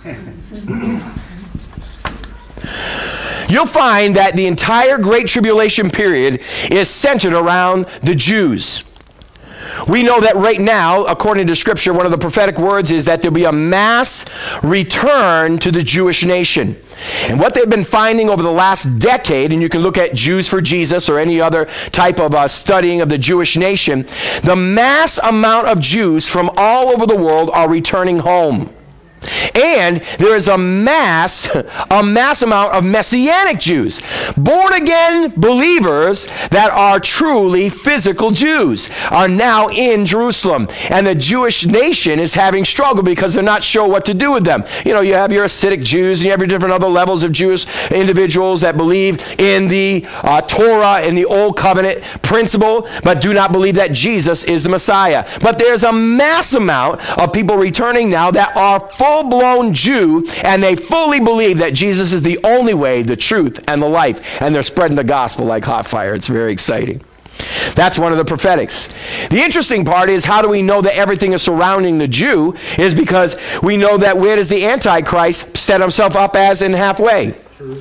You'll find that the entire Great Tribulation period is centered around the Jews. We know that right now, according to Scripture, one of the prophetic words is that there'll be a mass return to the Jewish nation. And what they've been finding over the last decade, and you can look at Jews for Jesus or any other type of studying of the Jewish nation, the mass amount of Jews from all over the world are returning home. And there is a mass amount of Messianic Jews, born again believers that are truly physical Jews, are now in Jerusalem. And the Jewish nation is having struggle because they're not sure what to do with them. You know, you have your Hasidic Jews and you have your different other levels of Jewish individuals that believe in the Torah, in the Old Covenant principle, but do not believe that Jesus is the Messiah. But there's a mass amount of people returning now that are full-blown Jew, and they fully believe that Jesus is the only way, the truth, and the life. And they're spreading the gospel like hot fire. It's very exciting. That's one of the prophetics. The interesting part is, how do we know that everything is surrounding the Jew? Is because we know that where does the Antichrist set himself up as in halfway?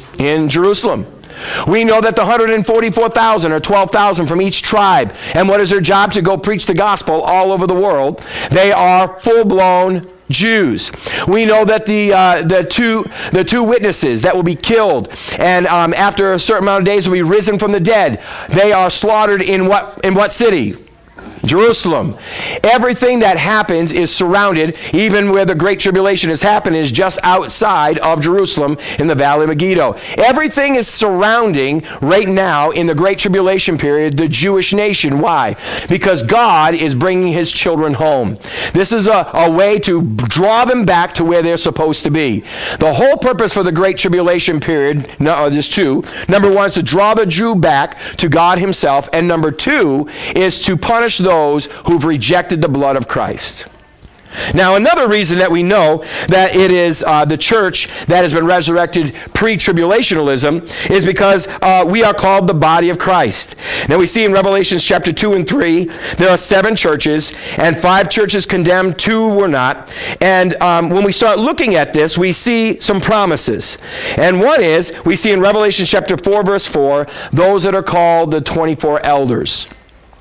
In Jerusalem. We know that the 144,000 or 12,000 from each tribe, and what is their job? To go preach the gospel all over the world. They are full-blown Jews. We know that the two witnesses that will be killed, and after a certain amount of days will be risen from the dead. They are slaughtered in what city? Jerusalem. Everything that happens is surrounded, even where the Great Tribulation has happened, is just outside of Jerusalem in the Valley of Megiddo. Everything is surrounding right now in the Great Tribulation period the Jewish nation. Why? Because God is bringing his children home. This is a way to draw them back to where they're supposed to be. The whole purpose for the Great Tribulation period, there's two. Number one is to draw the Jew back to God himself, and number two is to punish those who've rejected the blood of Christ. Now, another reason that we know that it is the church that has been resurrected pre-tribulationalism is because we are called the body of Christ. Now, we see in Revelations chapter 2 and 3, there are 7 churches, and 5 churches condemned, 2 were not. And when we start looking at this, we see some promises. And one is, we see in Revelation chapter 4, verse 4, those that are called the 24 elders.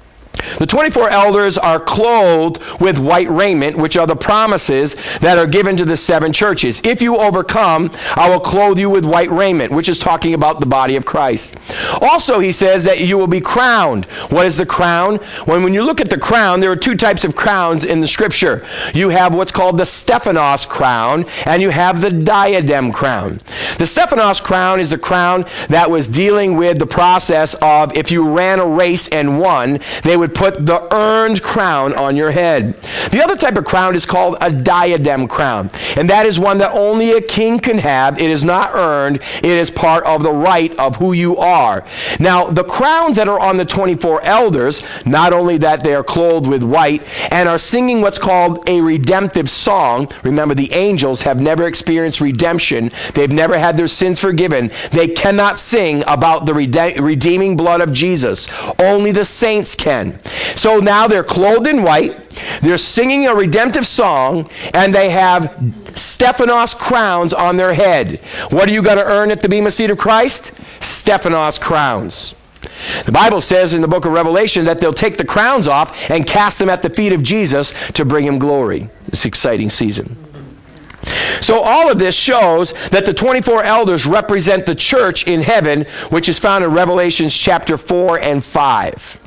The 24 elders are clothed with white raiment, which are the promises that are given to the 7 churches. If you overcome, I will clothe you with white raiment, which is talking about the body of Christ. Also, he says that you will be crowned. What is the crown? When you look at the crown, there are 2 types of crowns in the scripture. You have what's called the Stephanos crown, and you have the diadem crown. The Stephanos crown is the crown that was dealing with the process of, if you ran a race and won, they would put the earned crown on your head. The other type of crown is called a diadem crown, and that is one that only a king can have. It is not earned. It is part of the right of who you are. Now, the crowns that are on the 24 elders, not only that they are clothed with white and are singing what's called a redemptive song. Remember, the angels have never experienced redemption. They've never had their sins forgiven. They cannot sing about the redeeming blood of Jesus. Only the saints can. So now they're clothed in white, they're singing a redemptive song, and they have Stephanos crowns on their head. What are you going to earn at the Bema Seat of Christ? Stephanos crowns. The Bible says in the book of Revelation that they'll take the crowns off and cast them at the feet of Jesus to bring him glory. This exciting season. So all of this shows that the 24 elders represent the church in heaven, which is found in Revelations chapter 4 and 5.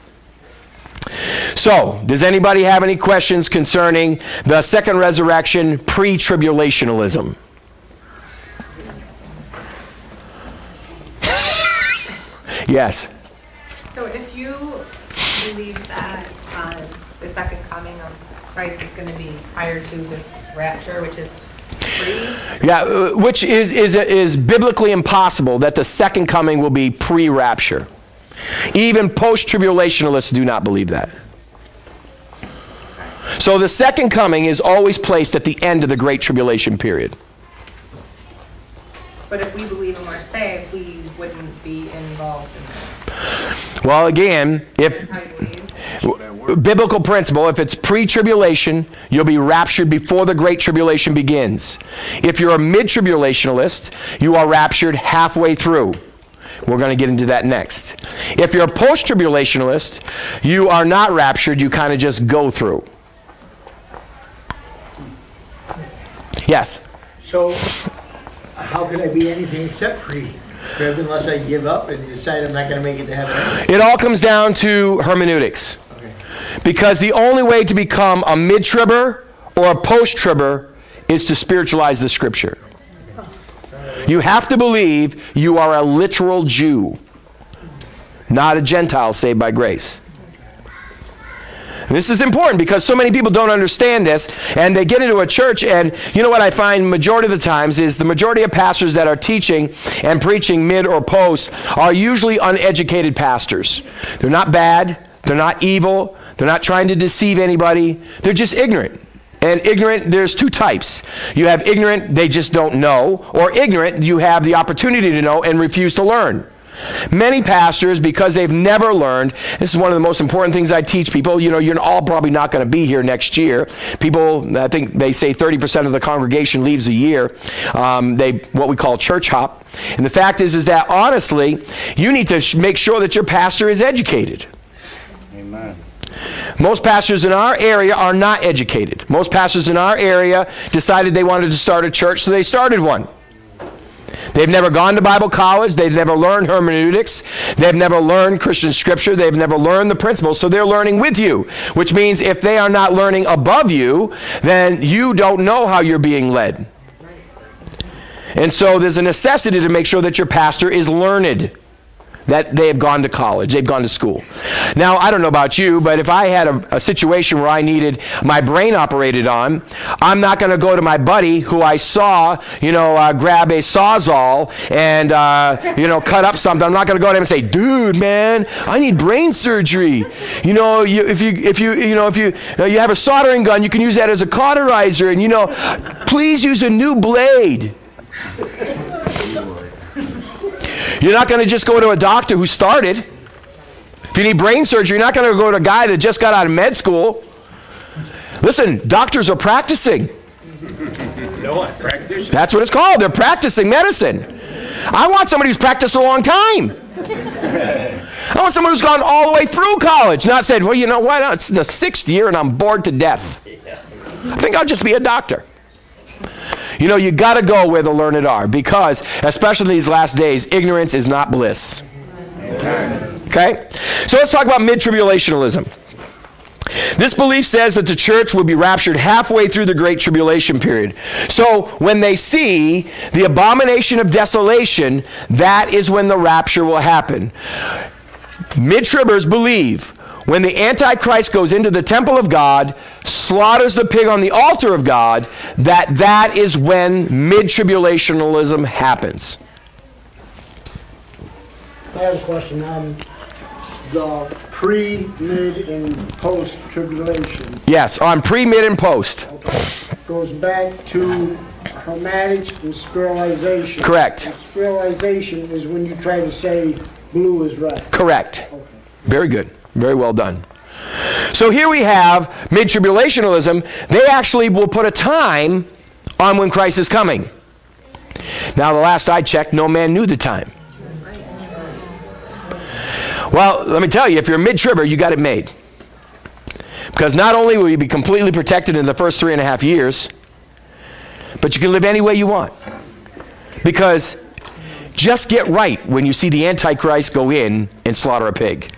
So, does anybody have any questions concerning the second resurrection pre-tribulationalism? Yes. So if you believe that the second coming of Christ is going to be prior to this rapture, which is pre? Yeah, which is biblically impossible that the second coming will be pre-rapture. Even post-tribulationalists do not believe that. So the second coming is always placed at the end of the Great Tribulation period. But if we believe and we're saved, we wouldn't be involved in that. Well, again, if biblical principle, if it's pre-tribulation, you'll be raptured before the Great Tribulation begins. If you're a mid-tribulationalist, you are raptured halfway through. We're going to get into that next. If you're a post-tribulationalist, you are not raptured, you kind of just go through. Yes? So, how could I be anything except pre-trib unless I give up and decide I'm not going to make it to heaven? It all comes down to hermeneutics. Okay. Because the only way to become a mid-tribber or a post-tribber is to spiritualize the Scripture. You have to believe you are a literal Jew, not a Gentile saved by grace. And this is important because so many people don't understand this, and they get into a church, and you know what I find majority of the times is the majority of pastors that are teaching and preaching mid or post are usually uneducated pastors. They're not bad, they're not evil, they're not trying to deceive anybody, they're just ignorant. And ignorant, there's two types. You have ignorant, they just don't know, or ignorant, you have the opportunity to know and refuse to learn. Many pastors, because they've never learned, this is one of the most important things I teach people. You know, you're all probably not going to be here next year. People, I think they say 30% of the congregation leaves a year. What we call church hop. And the fact is that honestly, you need to make sure that your pastor is educated. Amen. Most pastors in our area are not educated. Most pastors in our area decided they wanted to start a church, so they started one. They've never gone to Bible college. They've never learned hermeneutics. They've never learned Christian scripture. They've never learned the principles. So they're learning with you, which means if they are not learning above you, then you don't know how you're being led. And so there's a necessity to make sure that your pastor is learned, that they have gone to college, they've gone to school. Now, I don't know about you, but if I had a situation where I needed my brain operated on, I'm not going to go to my buddy who I saw, grab a Sawzall and, cut up something. I'm not going to go to him and say, dude, man, I need brain surgery. If you have a soldering gun, you can use that as a cauterizer, and, please use a new blade. You're not going to just go to a doctor who started. If you need brain surgery, you're not going to go to a guy that just got out of med school. Listen, doctors are practicing. That's what it's called. They're practicing medicine. I want somebody who's practiced a long time. I want someone who's gone all the way through college, not said, well, you know what, it's the 6th year and I'm bored to death. I think I'll just be a doctor. You got to go where the learned are, because, especially in these last days, ignorance is not bliss. Okay? So let's talk about mid-tribulationalism. This belief says that the church will be raptured halfway through the Great Tribulation period. So when they see the abomination of desolation, that is when the rapture will happen. Mid-tribbers believe when the Antichrist goes into the temple of God, slaughters the pig on the altar of God, that is when mid-tribulationalism happens. I have a question. The pre, mid, and post-tribulation. Yes, on pre, mid, and post. Okay. Goes back to hermetics and sterilization. Correct. And sterilization is when you try to say blue is red. Correct. Okay. Very good. Very well done. So here we have mid-tribulationalism. They actually will put a time on when Christ is coming. Now, the last I checked, no man knew the time. Well, let me tell you, if you're a mid-tribber, you got it made. Because not only will you be completely protected in the first 3.5 years, but you can live any way you want. Because just get right when you see the Antichrist go in and slaughter a pig.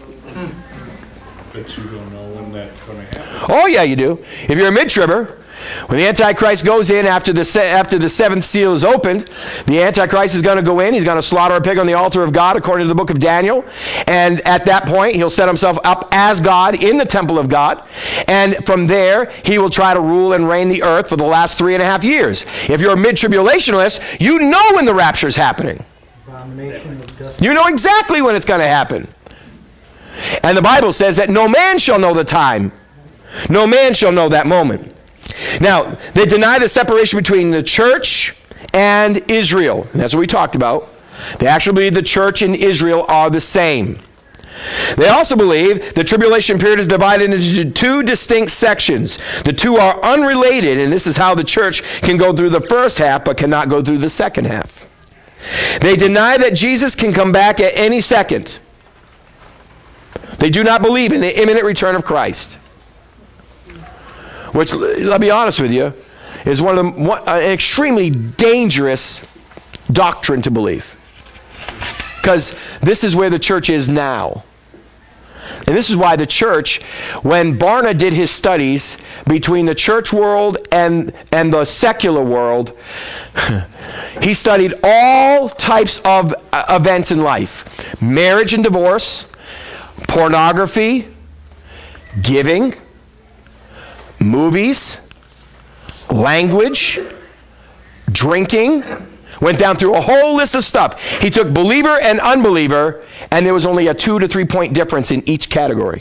But you don't know when that's going to happen. Oh, yeah, you do. If you're a mid-tribber, when the Antichrist goes in after the seventh seal is opened, the Antichrist is going to go in. He's going to slaughter a pig on the altar of God, according to the book of Daniel. And at that point, he'll set himself up as God in the temple of God. And from there, he will try to rule and reign the earth for the last 3.5 years. If you're a mid-tribulationalist, you know when the rapture is happening. You know exactly when it's going to happen. And the Bible says that no man shall know the time. No man shall know that moment. Now, they deny the separation between the church and Israel. And that's what we talked about. They actually believe the church and Israel are the same. They also believe the tribulation period is divided into two distinct sections. The two are unrelated, and this is how the church can go through the first half but cannot go through the second half. They deny that Jesus can come back at any second. They do not believe in the imminent return of Christ. Which, let me be honest with you, is an extremely dangerous doctrine to believe. Because this is where the church is now. And this is why the church, when Barna did his studies between the church world and the secular world, he studied all types of events in life. Marriage and divorce, pornography, giving, movies, language, drinking. Went down through a whole list of stuff. He took believer and unbeliever, and there was only a 2 to 3 point difference in each category.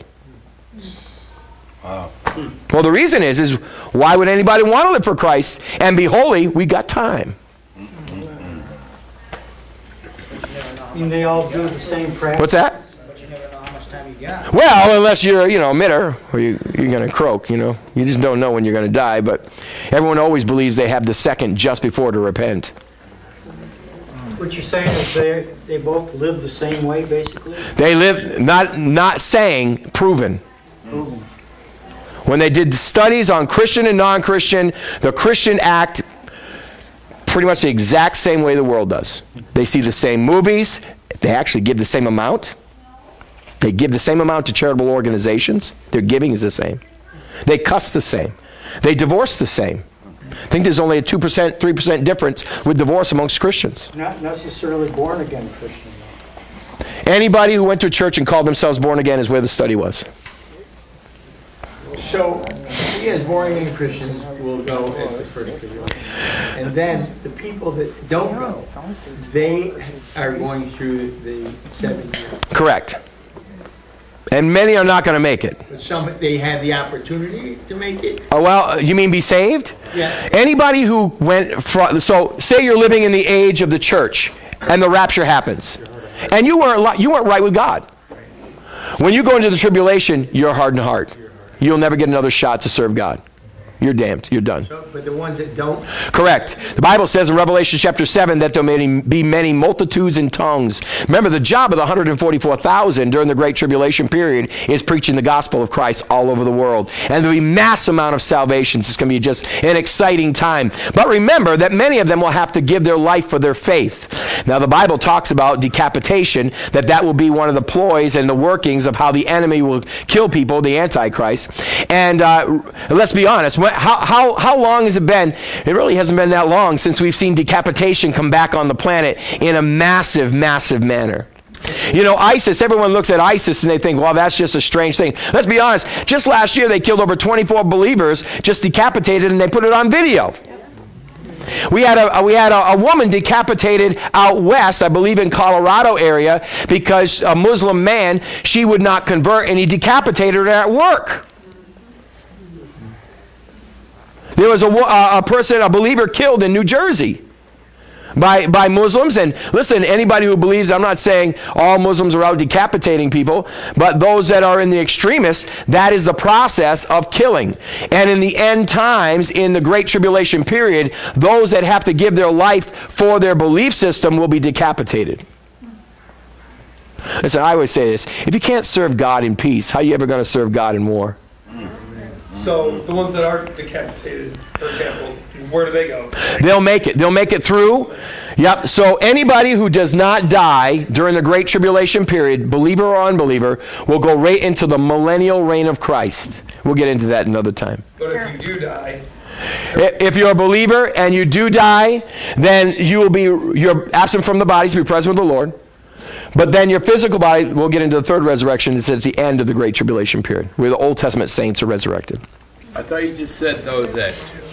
Wow. Well, the reason is why would anybody want to live for Christ and be holy? We got time. And they all do the same practice. What's that? But you never know how much time you got. Well, unless you're, a mitter, or you're going to croak, You just don't know when you're going to die, but everyone always believes they have the second just before to repent. What you're saying is they both live the same way, basically? They live, not saying, proven. Proven. When they did studies on Christian and non-Christian, the Christian act pretty much the exact same way the world does. They see the same movies. They actually give the same amount. They give the same amount to charitable organizations. Their giving is the same. They cuss the same. They divorce the same. I think there's only a 2%, 3% difference with divorce amongst Christians. Not necessarily born again Christian. Anybody who went to a church and called themselves born again is where the study was. So, yes, born again Christians will go at the first tribulation. And then the people that don't go, they are going through the 7 years. Correct. And many are not going to make it. But some, they have the opportunity to make it. Oh, well, you mean be saved? Yeah. Anybody who went from, so say you're living in the age of the church and the rapture happens. And you weren't right with God. When you go into the tribulation, you're hardened heart. You'll never get another shot to serve God. You're damned. You're done. So, but the ones that don't? Correct. The Bible says in Revelation chapter 7 that there may be many multitudes in tongues. Remember, the job of the 144,000 during the Great Tribulation period is preaching the gospel of Christ all over the world. And there'll be mass amount of salvations. It's going to be just an exciting time. But remember that many of them will have to give their life for their faith. Now, the Bible talks about decapitation, that will be one of the ploys and the workings of how the enemy will kill people, the Antichrist. And let's be honest, how long has it been? It really hasn't been that long since we've seen decapitation come back on the planet in a massive, massive manner. ISIS, everyone looks at ISIS and they think, well, that's just a strange thing. Let's be honest, just last year they killed over 24 believers, just decapitated, and they put it on video. We had a woman decapitated out west, I believe in Colorado area, because a Muslim man, she would not convert, and he decapitated her at work. There was a believer killed in New Jersey by Muslims. And listen, anybody who believes, I'm not saying all Muslims are out decapitating people, but those that are in the extremists, that is the process of killing. And in the end times, in the Great Tribulation period, those that have to give their life for their belief system will be decapitated. Listen, I always say this, if you can't serve God in peace, how are you ever going to serve God in war? So the ones that are decapitated, for example, where do they go? They'll make it. They'll make it through. Yep. So anybody who does not die during the Great Tribulation period, believer or unbeliever, will go right into the millennial reign of Christ. We'll get into that another time. But if you do die, if you're a believer and you do die, then you're absent from the body to be present with the Lord. But then your physical body, we'll get into the third resurrection, it's at the end of the Great Tribulation period, where the Old Testament saints are resurrected. I thought you just said, though, that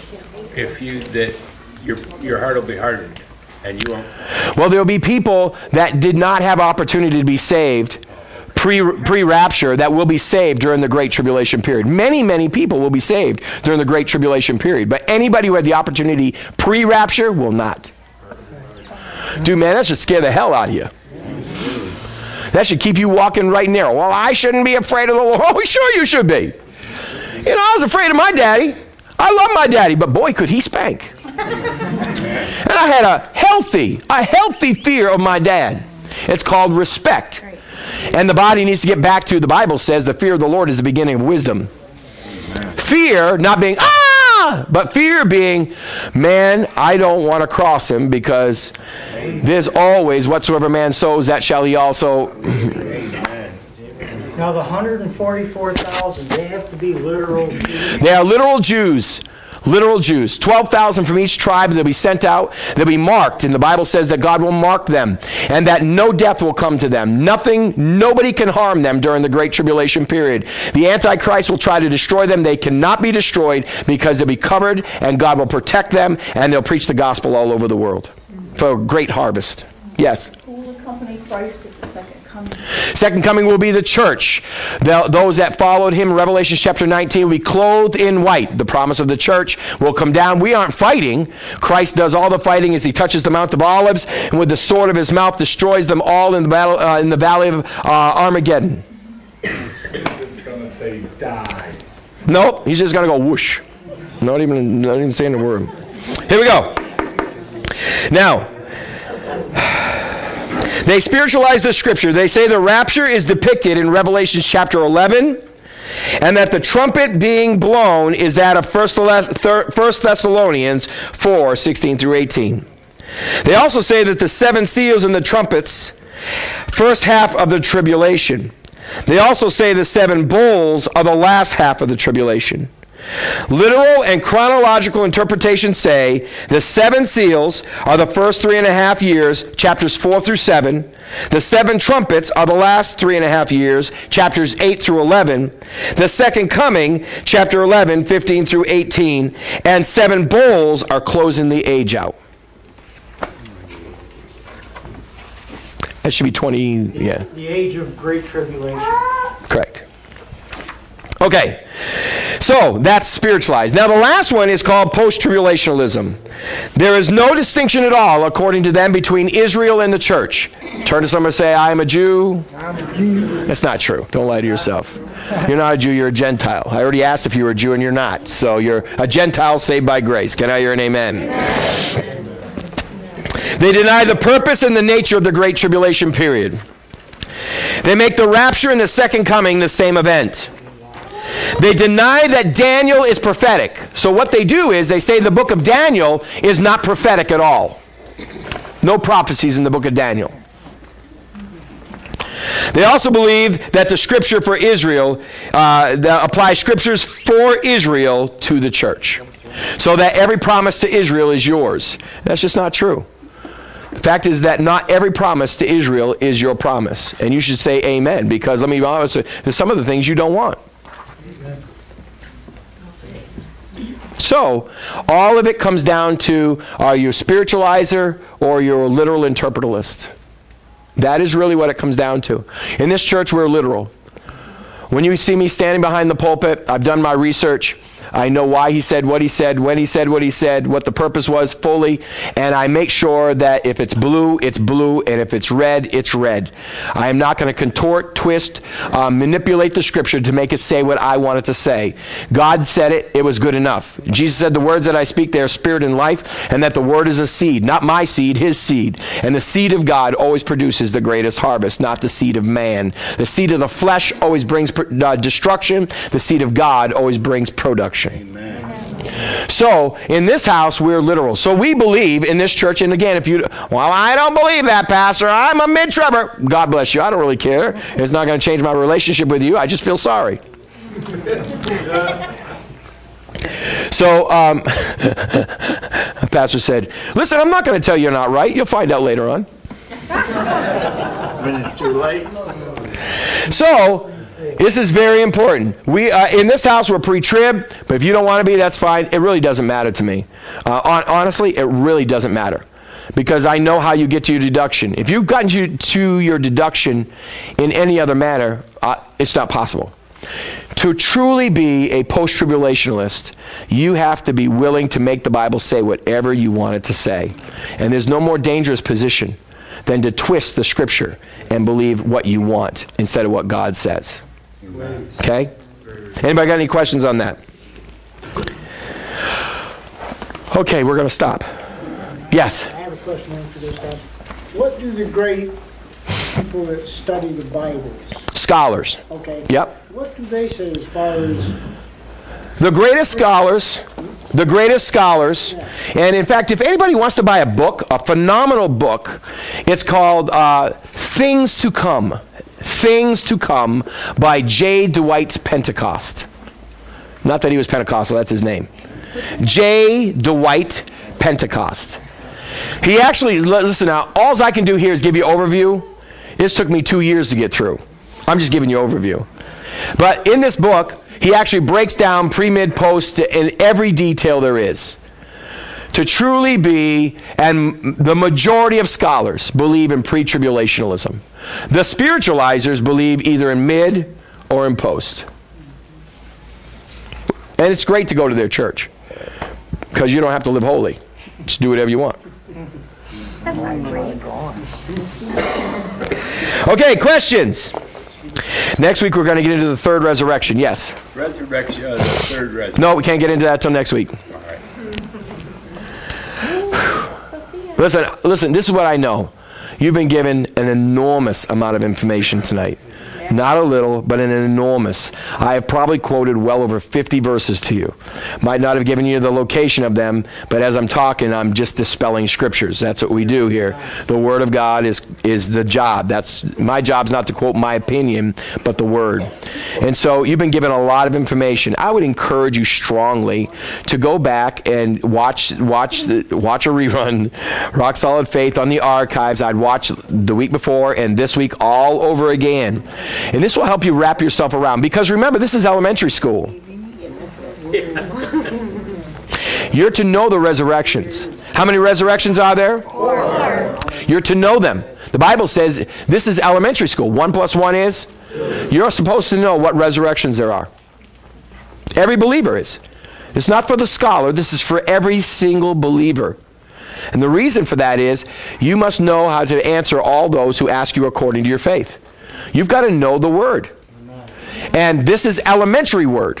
your heart will be hardened, and you won't. Well, there will be people that did not have opportunity to be saved pre-rapture that will be saved during the Great Tribulation period. Many, many people will be saved during the Great Tribulation period. But anybody who had the opportunity pre-rapture will not. Dude, man, that should scare the hell out of you. That should keep you walking right narrow. Well, I shouldn't be afraid of the Lord. Oh, sure you should be. I was afraid of my daddy. I love my daddy, but boy, could he spank. And I had a healthy fear of my dad. It's called respect. And the body needs to get back to, the Bible says, the fear of the Lord is the beginning of wisdom. Fear not being, but fear being, man, I don't want to cross him because there's always whatsoever man sows, that shall he also. Now, the 144,000, they have to be literal Jews. They are literal Jews. Literal Jews. 12,000 from each tribe. They'll be sent out. They'll be marked. And the Bible says that God will mark them. And that no death will come to them. Nobody can harm them during the Great Tribulation period. The Antichrist will try to destroy them. They cannot be destroyed because they'll be covered and God will protect them and they'll preach the gospel all over the world for a great harvest. Yes? Who will accompany Christ at the second coming? Second coming will be the church. Those that followed him, Revelation chapter 19, will be clothed in white. The promise of the church will come down. We aren't fighting. Christ does all the fighting as he touches the Mount of Olives, and with the sword of his mouth destroys them all in the battle in the valley of Armageddon. It's going to say die. Nope, he's just going to go whoosh. Not even saying a word. Here we go. Now, they spiritualize the scripture. They say the rapture is depicted in Revelation chapter 11, and that the trumpet being blown is that of 1 Thessalonians 4, 16 through 18. They also say that the 7 seals and the trumpets, first half of the tribulation. They also say the 7 bowls are the last half of the tribulation. Literal and chronological interpretations say the 7 seals are the first 3.5 years, chapters 4 through 7. The 7 trumpets are the last 3.5 years, chapters 8 through 11. The second coming, chapter 11, 15 through 18. And 7 bowls are closing the age out. That should be 20, yeah. The age of great tribulation. Correct. Okay, so that's spiritualized. Now the last one is called post-tribulationalism. There is no distinction at all, according to them, between Israel and the church. Turn to someone and say, I am a Jew. That's not true. Don't lie to yourself. You're not a Jew, you're a Gentile. I already asked if you were a Jew and you're not. So you're a Gentile saved by grace. Can I hear an amen? They deny the purpose and the nature of the Great Tribulation period. They make the rapture and the second coming the same event. They deny that Daniel is prophetic. So what they do is they say the book of Daniel is not prophetic at all. No prophecies in the book of Daniel. They also believe that the scripture for Israel, applies scriptures for Israel to the church. So that every promise to Israel is yours. That's just not true. The fact is that not every promise to Israel is your promise. And you should say amen, because let me be honest, there's some of the things you don't want. So, all of it comes down to, are you a spiritualizer or you're a literal interpretalist? That is really what it comes down to. In this church, we're literal. When you see me standing behind the pulpit, I've done my research. I know why he said what he said, when he said what he said, what the purpose was fully, and I make sure that if it's blue, and if it's red, it's red. I am not going to contort, twist, manipulate the scripture to make it say what I want it to say. God said it, it was good enough. Jesus said, the words that I speak, they are spirit and life, and that the word is a seed, not my seed, his seed. And the seed of God always produces the greatest harvest, not the seed of man. The seed of the flesh always brings destruction. The seed of God always brings production. Amen. So, in this house, we're literal. So we believe in this church, and again, well, I don't believe that, Pastor. I'm a mid-tribber. God bless you. I don't really care. It's not going to change my relationship with you. I just feel sorry. So, Pastor said, listen, I'm not going to tell you you're not right. You'll find out later on. When it's too late. So, this is very important. We in this house, we're pre-trib, but if you don't want to be, that's fine. It really doesn't matter to me. Honestly, it really doesn't matter, because I know how you get to your deduction. If you've gotten to your deduction in any other manner, it's not possible. To truly be a post-tribulationalist, you have to be willing to make the Bible say whatever you want it to say. And there's no more dangerous position than to twist the scripture and believe what you want instead of what God says. Okay? Anybody got any questions on that? Okay, we're going to stop. Yes? I have a question after this. What do the great people that study the Bibles, Scholars. okay, Yep. what do they say as far as... The greatest scholars, and in fact, if anybody wants to buy a book, a phenomenal book, it's called Things to Come. Things to Come by J. Dwight Pentecost. Not that he was Pentecostal, that's his name. J. Dwight Pentecost. He actually, listen now, all I can do here is give you overview. This took me 2 years to get through. I'm just giving you overview. But in this book, he actually breaks down pre, mid, post in every detail there is. To truly be, and the majority of scholars believe in pre-tribulationalism. The spiritualizers believe either in mid or in post. And it's great to go to their church because you don't have to live holy. Just do whatever you want. Okay, questions. Next week we're going to get into the third resurrection. Yes? Resurrection, the third resurrection. No, we can't get into that till next week. All right. Listen, this is what I know. You've been given an enormous amount of information tonight. Not a little, but an enormous. I have probably quoted well over 50 verses to you. Might not have given you the location of them, but as I'm talking, I'm just dispelling scriptures. That's what we do here. The Word of God is the job. My job's not to quote my opinion, but the Word. And so you've been given a lot of information. I would encourage you strongly to go back and watch a rerun, Rock Solid Faith on the archives. I'd watch the week before and this week all over again. And this will help you wrap yourself around. Because remember, this is elementary school. You're to know the resurrections. How many resurrections are there? 4. You're to know them. The Bible says this is elementary school. 1 + 1 is? You're supposed to know what resurrections there are. Every believer is. It's not for the scholar. This is for every single believer. And the reason for that is you must know how to answer all those who ask you according to your faith. You've got to know the Word. And this is elementary Word.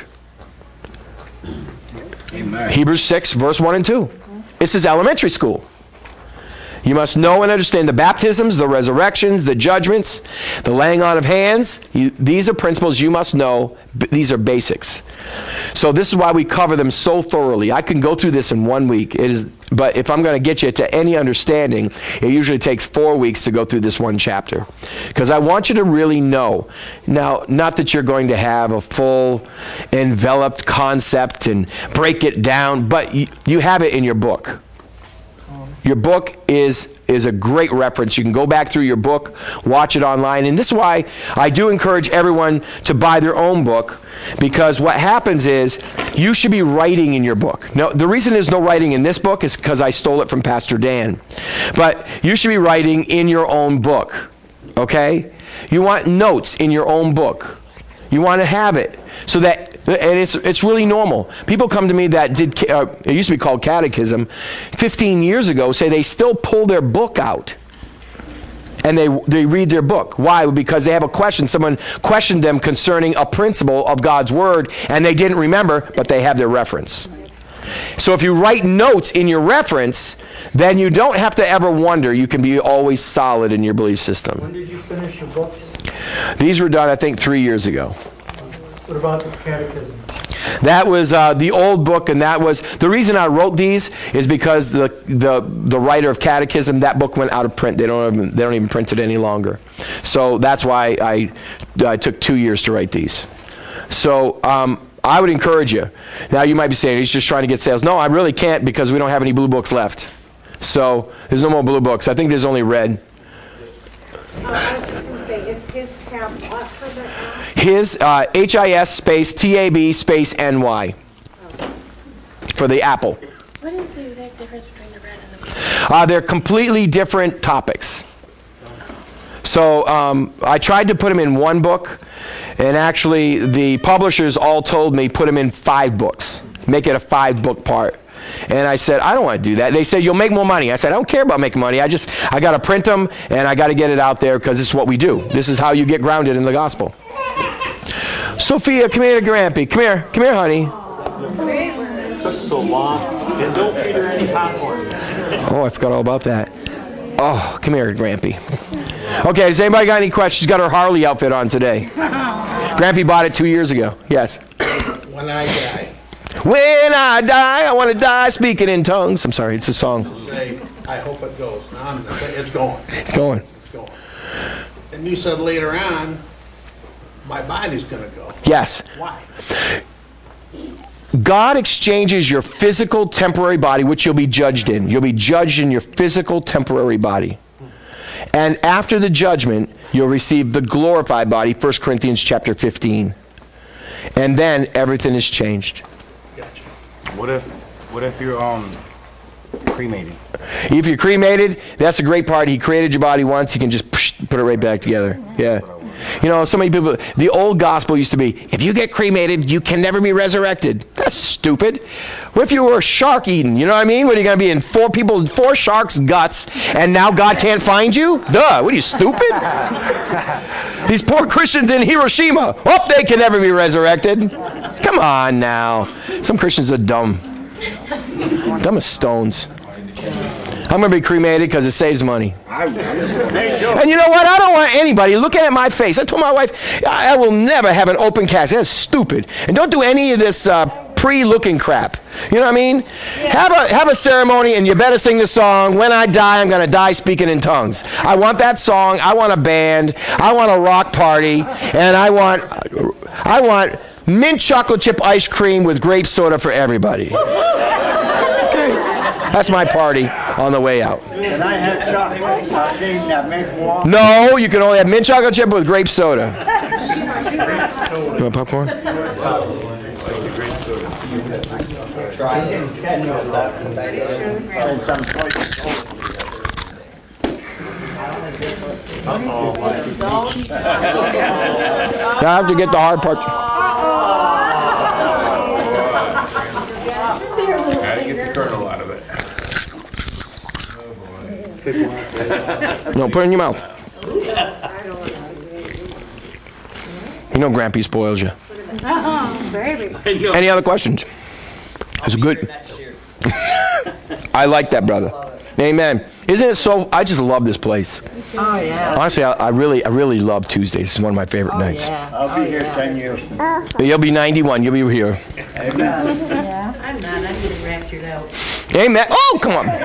Amen. Hebrews 6, verse 1 and 2. This is elementary school. You must know and understand the baptisms, the resurrections, the judgments, the laying on of hands. These are principles you must know. These are basics. So this is why we cover them so thoroughly. I can go through this in 1 week. But if I'm going to get you to any understanding, it usually takes 4 weeks to go through this one chapter. Because I want you to really know. Now, not that you're going to have a full enveloped concept and break it down, but you have it in your book. Your book is a great reference. You can go back through your book, watch it online. And this is why I do encourage everyone to buy their own book, because what happens is you should be writing in your book. Now, the reason there's no writing in this book is because I stole it from Pastor Dan. But you should be writing in your own book, okay? You want notes in your own book. You want to have it so that, and it's really normal. People come to me that did, it used to be called catechism, 15 years ago, say they still pull their book out and they read their book. Why? Because they have a question. Someone questioned them concerning a principle of God's Word and they didn't remember, but they have their reference. So if you write notes in your reference, then you don't have to ever wonder. You can be always solid in your belief system. When did you finish your books? These were done, I think, 3 years ago. What about the catechism? That was the old book, and that was the reason I wrote these is because the writer of Catechism, that book went out of print. They don't even print it any longer. So that's why I took 2 years to write these. So I would encourage you. Now you might be saying he's just trying to get sales. No, I really can't because we don't have any blue books left. So there's no more blue books. I think there's only red. I was just going to say, it's his tab. What for that now? His HIS space TAB space NY for the Apple. What is the exact difference between the red and the blue? They're completely different topics. So I tried to put them in one book, and actually the publishers all told me put them in 5 books. Make it a 5-book part. And I said, I don't want to do that. They said, you'll make more money. I said, I don't care about making money. I got to print them, and I got to get it out there because this is what we do. This is how you get grounded in the gospel. Sophia, come here to Grampy. Come here, honey. Took so long, and don't feed her any popcorn. Oh, I forgot all about that. Oh, come here, Grampy. Okay, does anybody got any questions? She's got her Harley outfit on today. Grampy bought it 2 years ago. Yes. When I die. When I die, I want to die speaking in tongues. I'm sorry, it's a song. Say, I hope it goes. No, it's going. It's going. It's going. And you said later on, my body's gonna go. Yes. Why? God exchanges your physical temporary body, which you'll be judged in. You'll be judged in your physical temporary body. And after the judgment, you'll receive the glorified body, 1 Corinthians chapter 15. And then everything is changed. What if you're cremated? If you're cremated, that's a great part. He created your body once, he can just put it right back together. Yeah. You know, so many people, the old gospel used to be, if you get cremated, you can never be resurrected. That's stupid. What if you were a shark eaten? You know what I mean? What, are you going to be in four sharks' guts, and now God can't find you? Duh, what are you, stupid? These poor Christians in Hiroshima, they can never be resurrected. Come on now. Some Christians are dumb. Dumb as stones. I'm going to be cremated because it saves money. And you know what? I don't want anybody looking at my face. I told my wife, I will never have an open casket. That's stupid. And don't do any of this pre-looking crap. You know what I mean? Yeah. Have a ceremony, and you better sing the song, When I Die, I'm going to die speaking in tongues. I want that song. I want a band. I want a rock party. And I want mint chocolate chip ice cream with grape soda for everybody. That's my party on the way out. Can I have chocolate thing that makes warm? No, you can only have mint chocolate chip with grape soda. You want popcorn? Now I have to get the hard part. Gotta get the kernel out of it. No, put it in your mouth. You know Grampy spoils you. Baby. Any other questions? It's good. I like that, brother. Amen. Isn't it so? I just love this place. Oh, yeah. Honestly, I really love Tuesdays. This is one of my favorite nights. Yeah. I'll be here 10 years. You'll be 91. You'll be here. Amen. Yeah. I'm not. I'm getting raptured out. Amen. Oh, come on.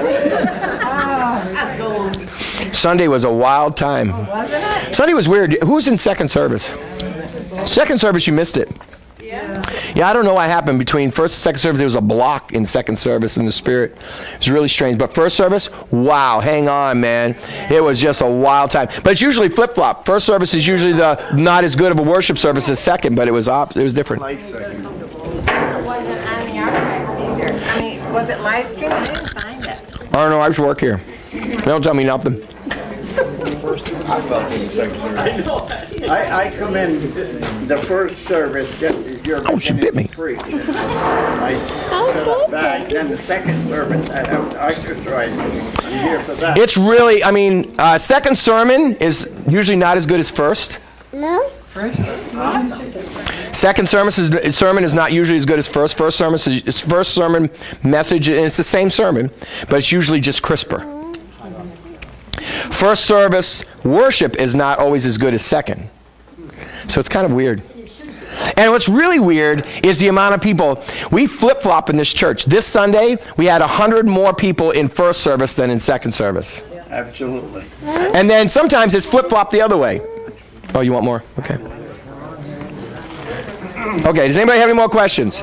Sunday was a wild time. Wasn't it? Sunday was weird. Who was in second service? Second service, you missed it. Yeah, I don't know what happened between first and second service. There was a block in second service in the spirit. It was really strange. But first service, wow, hang on, man. It was just a wild time. But it's usually flip-flop. First service is usually not as good of a worship service as second, but it was different. It wasn't on the archives either. I mean, was it live stream? I didn't find it. I don't know. I just work here. They don't tell me nothing. I felt in the second service. I come in the first service just as you're Oh, she bit me. preach. I set up back, then the second service, I could try. I'm here for that. It's really, second sermon is usually not as good as first. No? Second sermon is not usually as good as first. First sermon message, and it's the same sermon, but it's usually just crisper. First service worship is not always as good as second. So it's kind of weird. And what's really weird is the amount of people. We flip-flop in this church. This Sunday, we had 100 more people in first service than in second service. Absolutely. And then sometimes it's flip-flop the other way. Oh, you want more? Okay. Okay, does anybody have any more questions?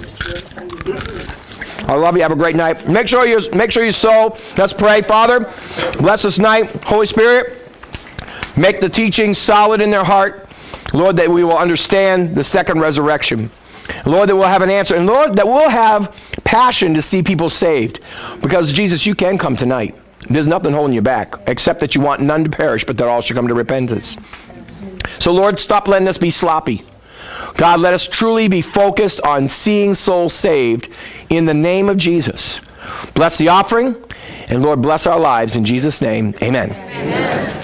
I love you. Have a great night. Make sure you sow. Let's pray. Father, bless this night. Holy Spirit, make the teaching solid in their heart. Lord, that we will understand the second resurrection. Lord, that we'll have an answer. And Lord, that we'll have passion to see people saved. Because, Jesus, you can come tonight. There's nothing holding you back, except that you want none to perish, but that all should come to repentance. So, Lord, stop letting us be sloppy. God, let us truly be focused on seeing souls saved in the name of Jesus. Bless the offering, and Lord, bless our lives. In Jesus' name, amen. Amen.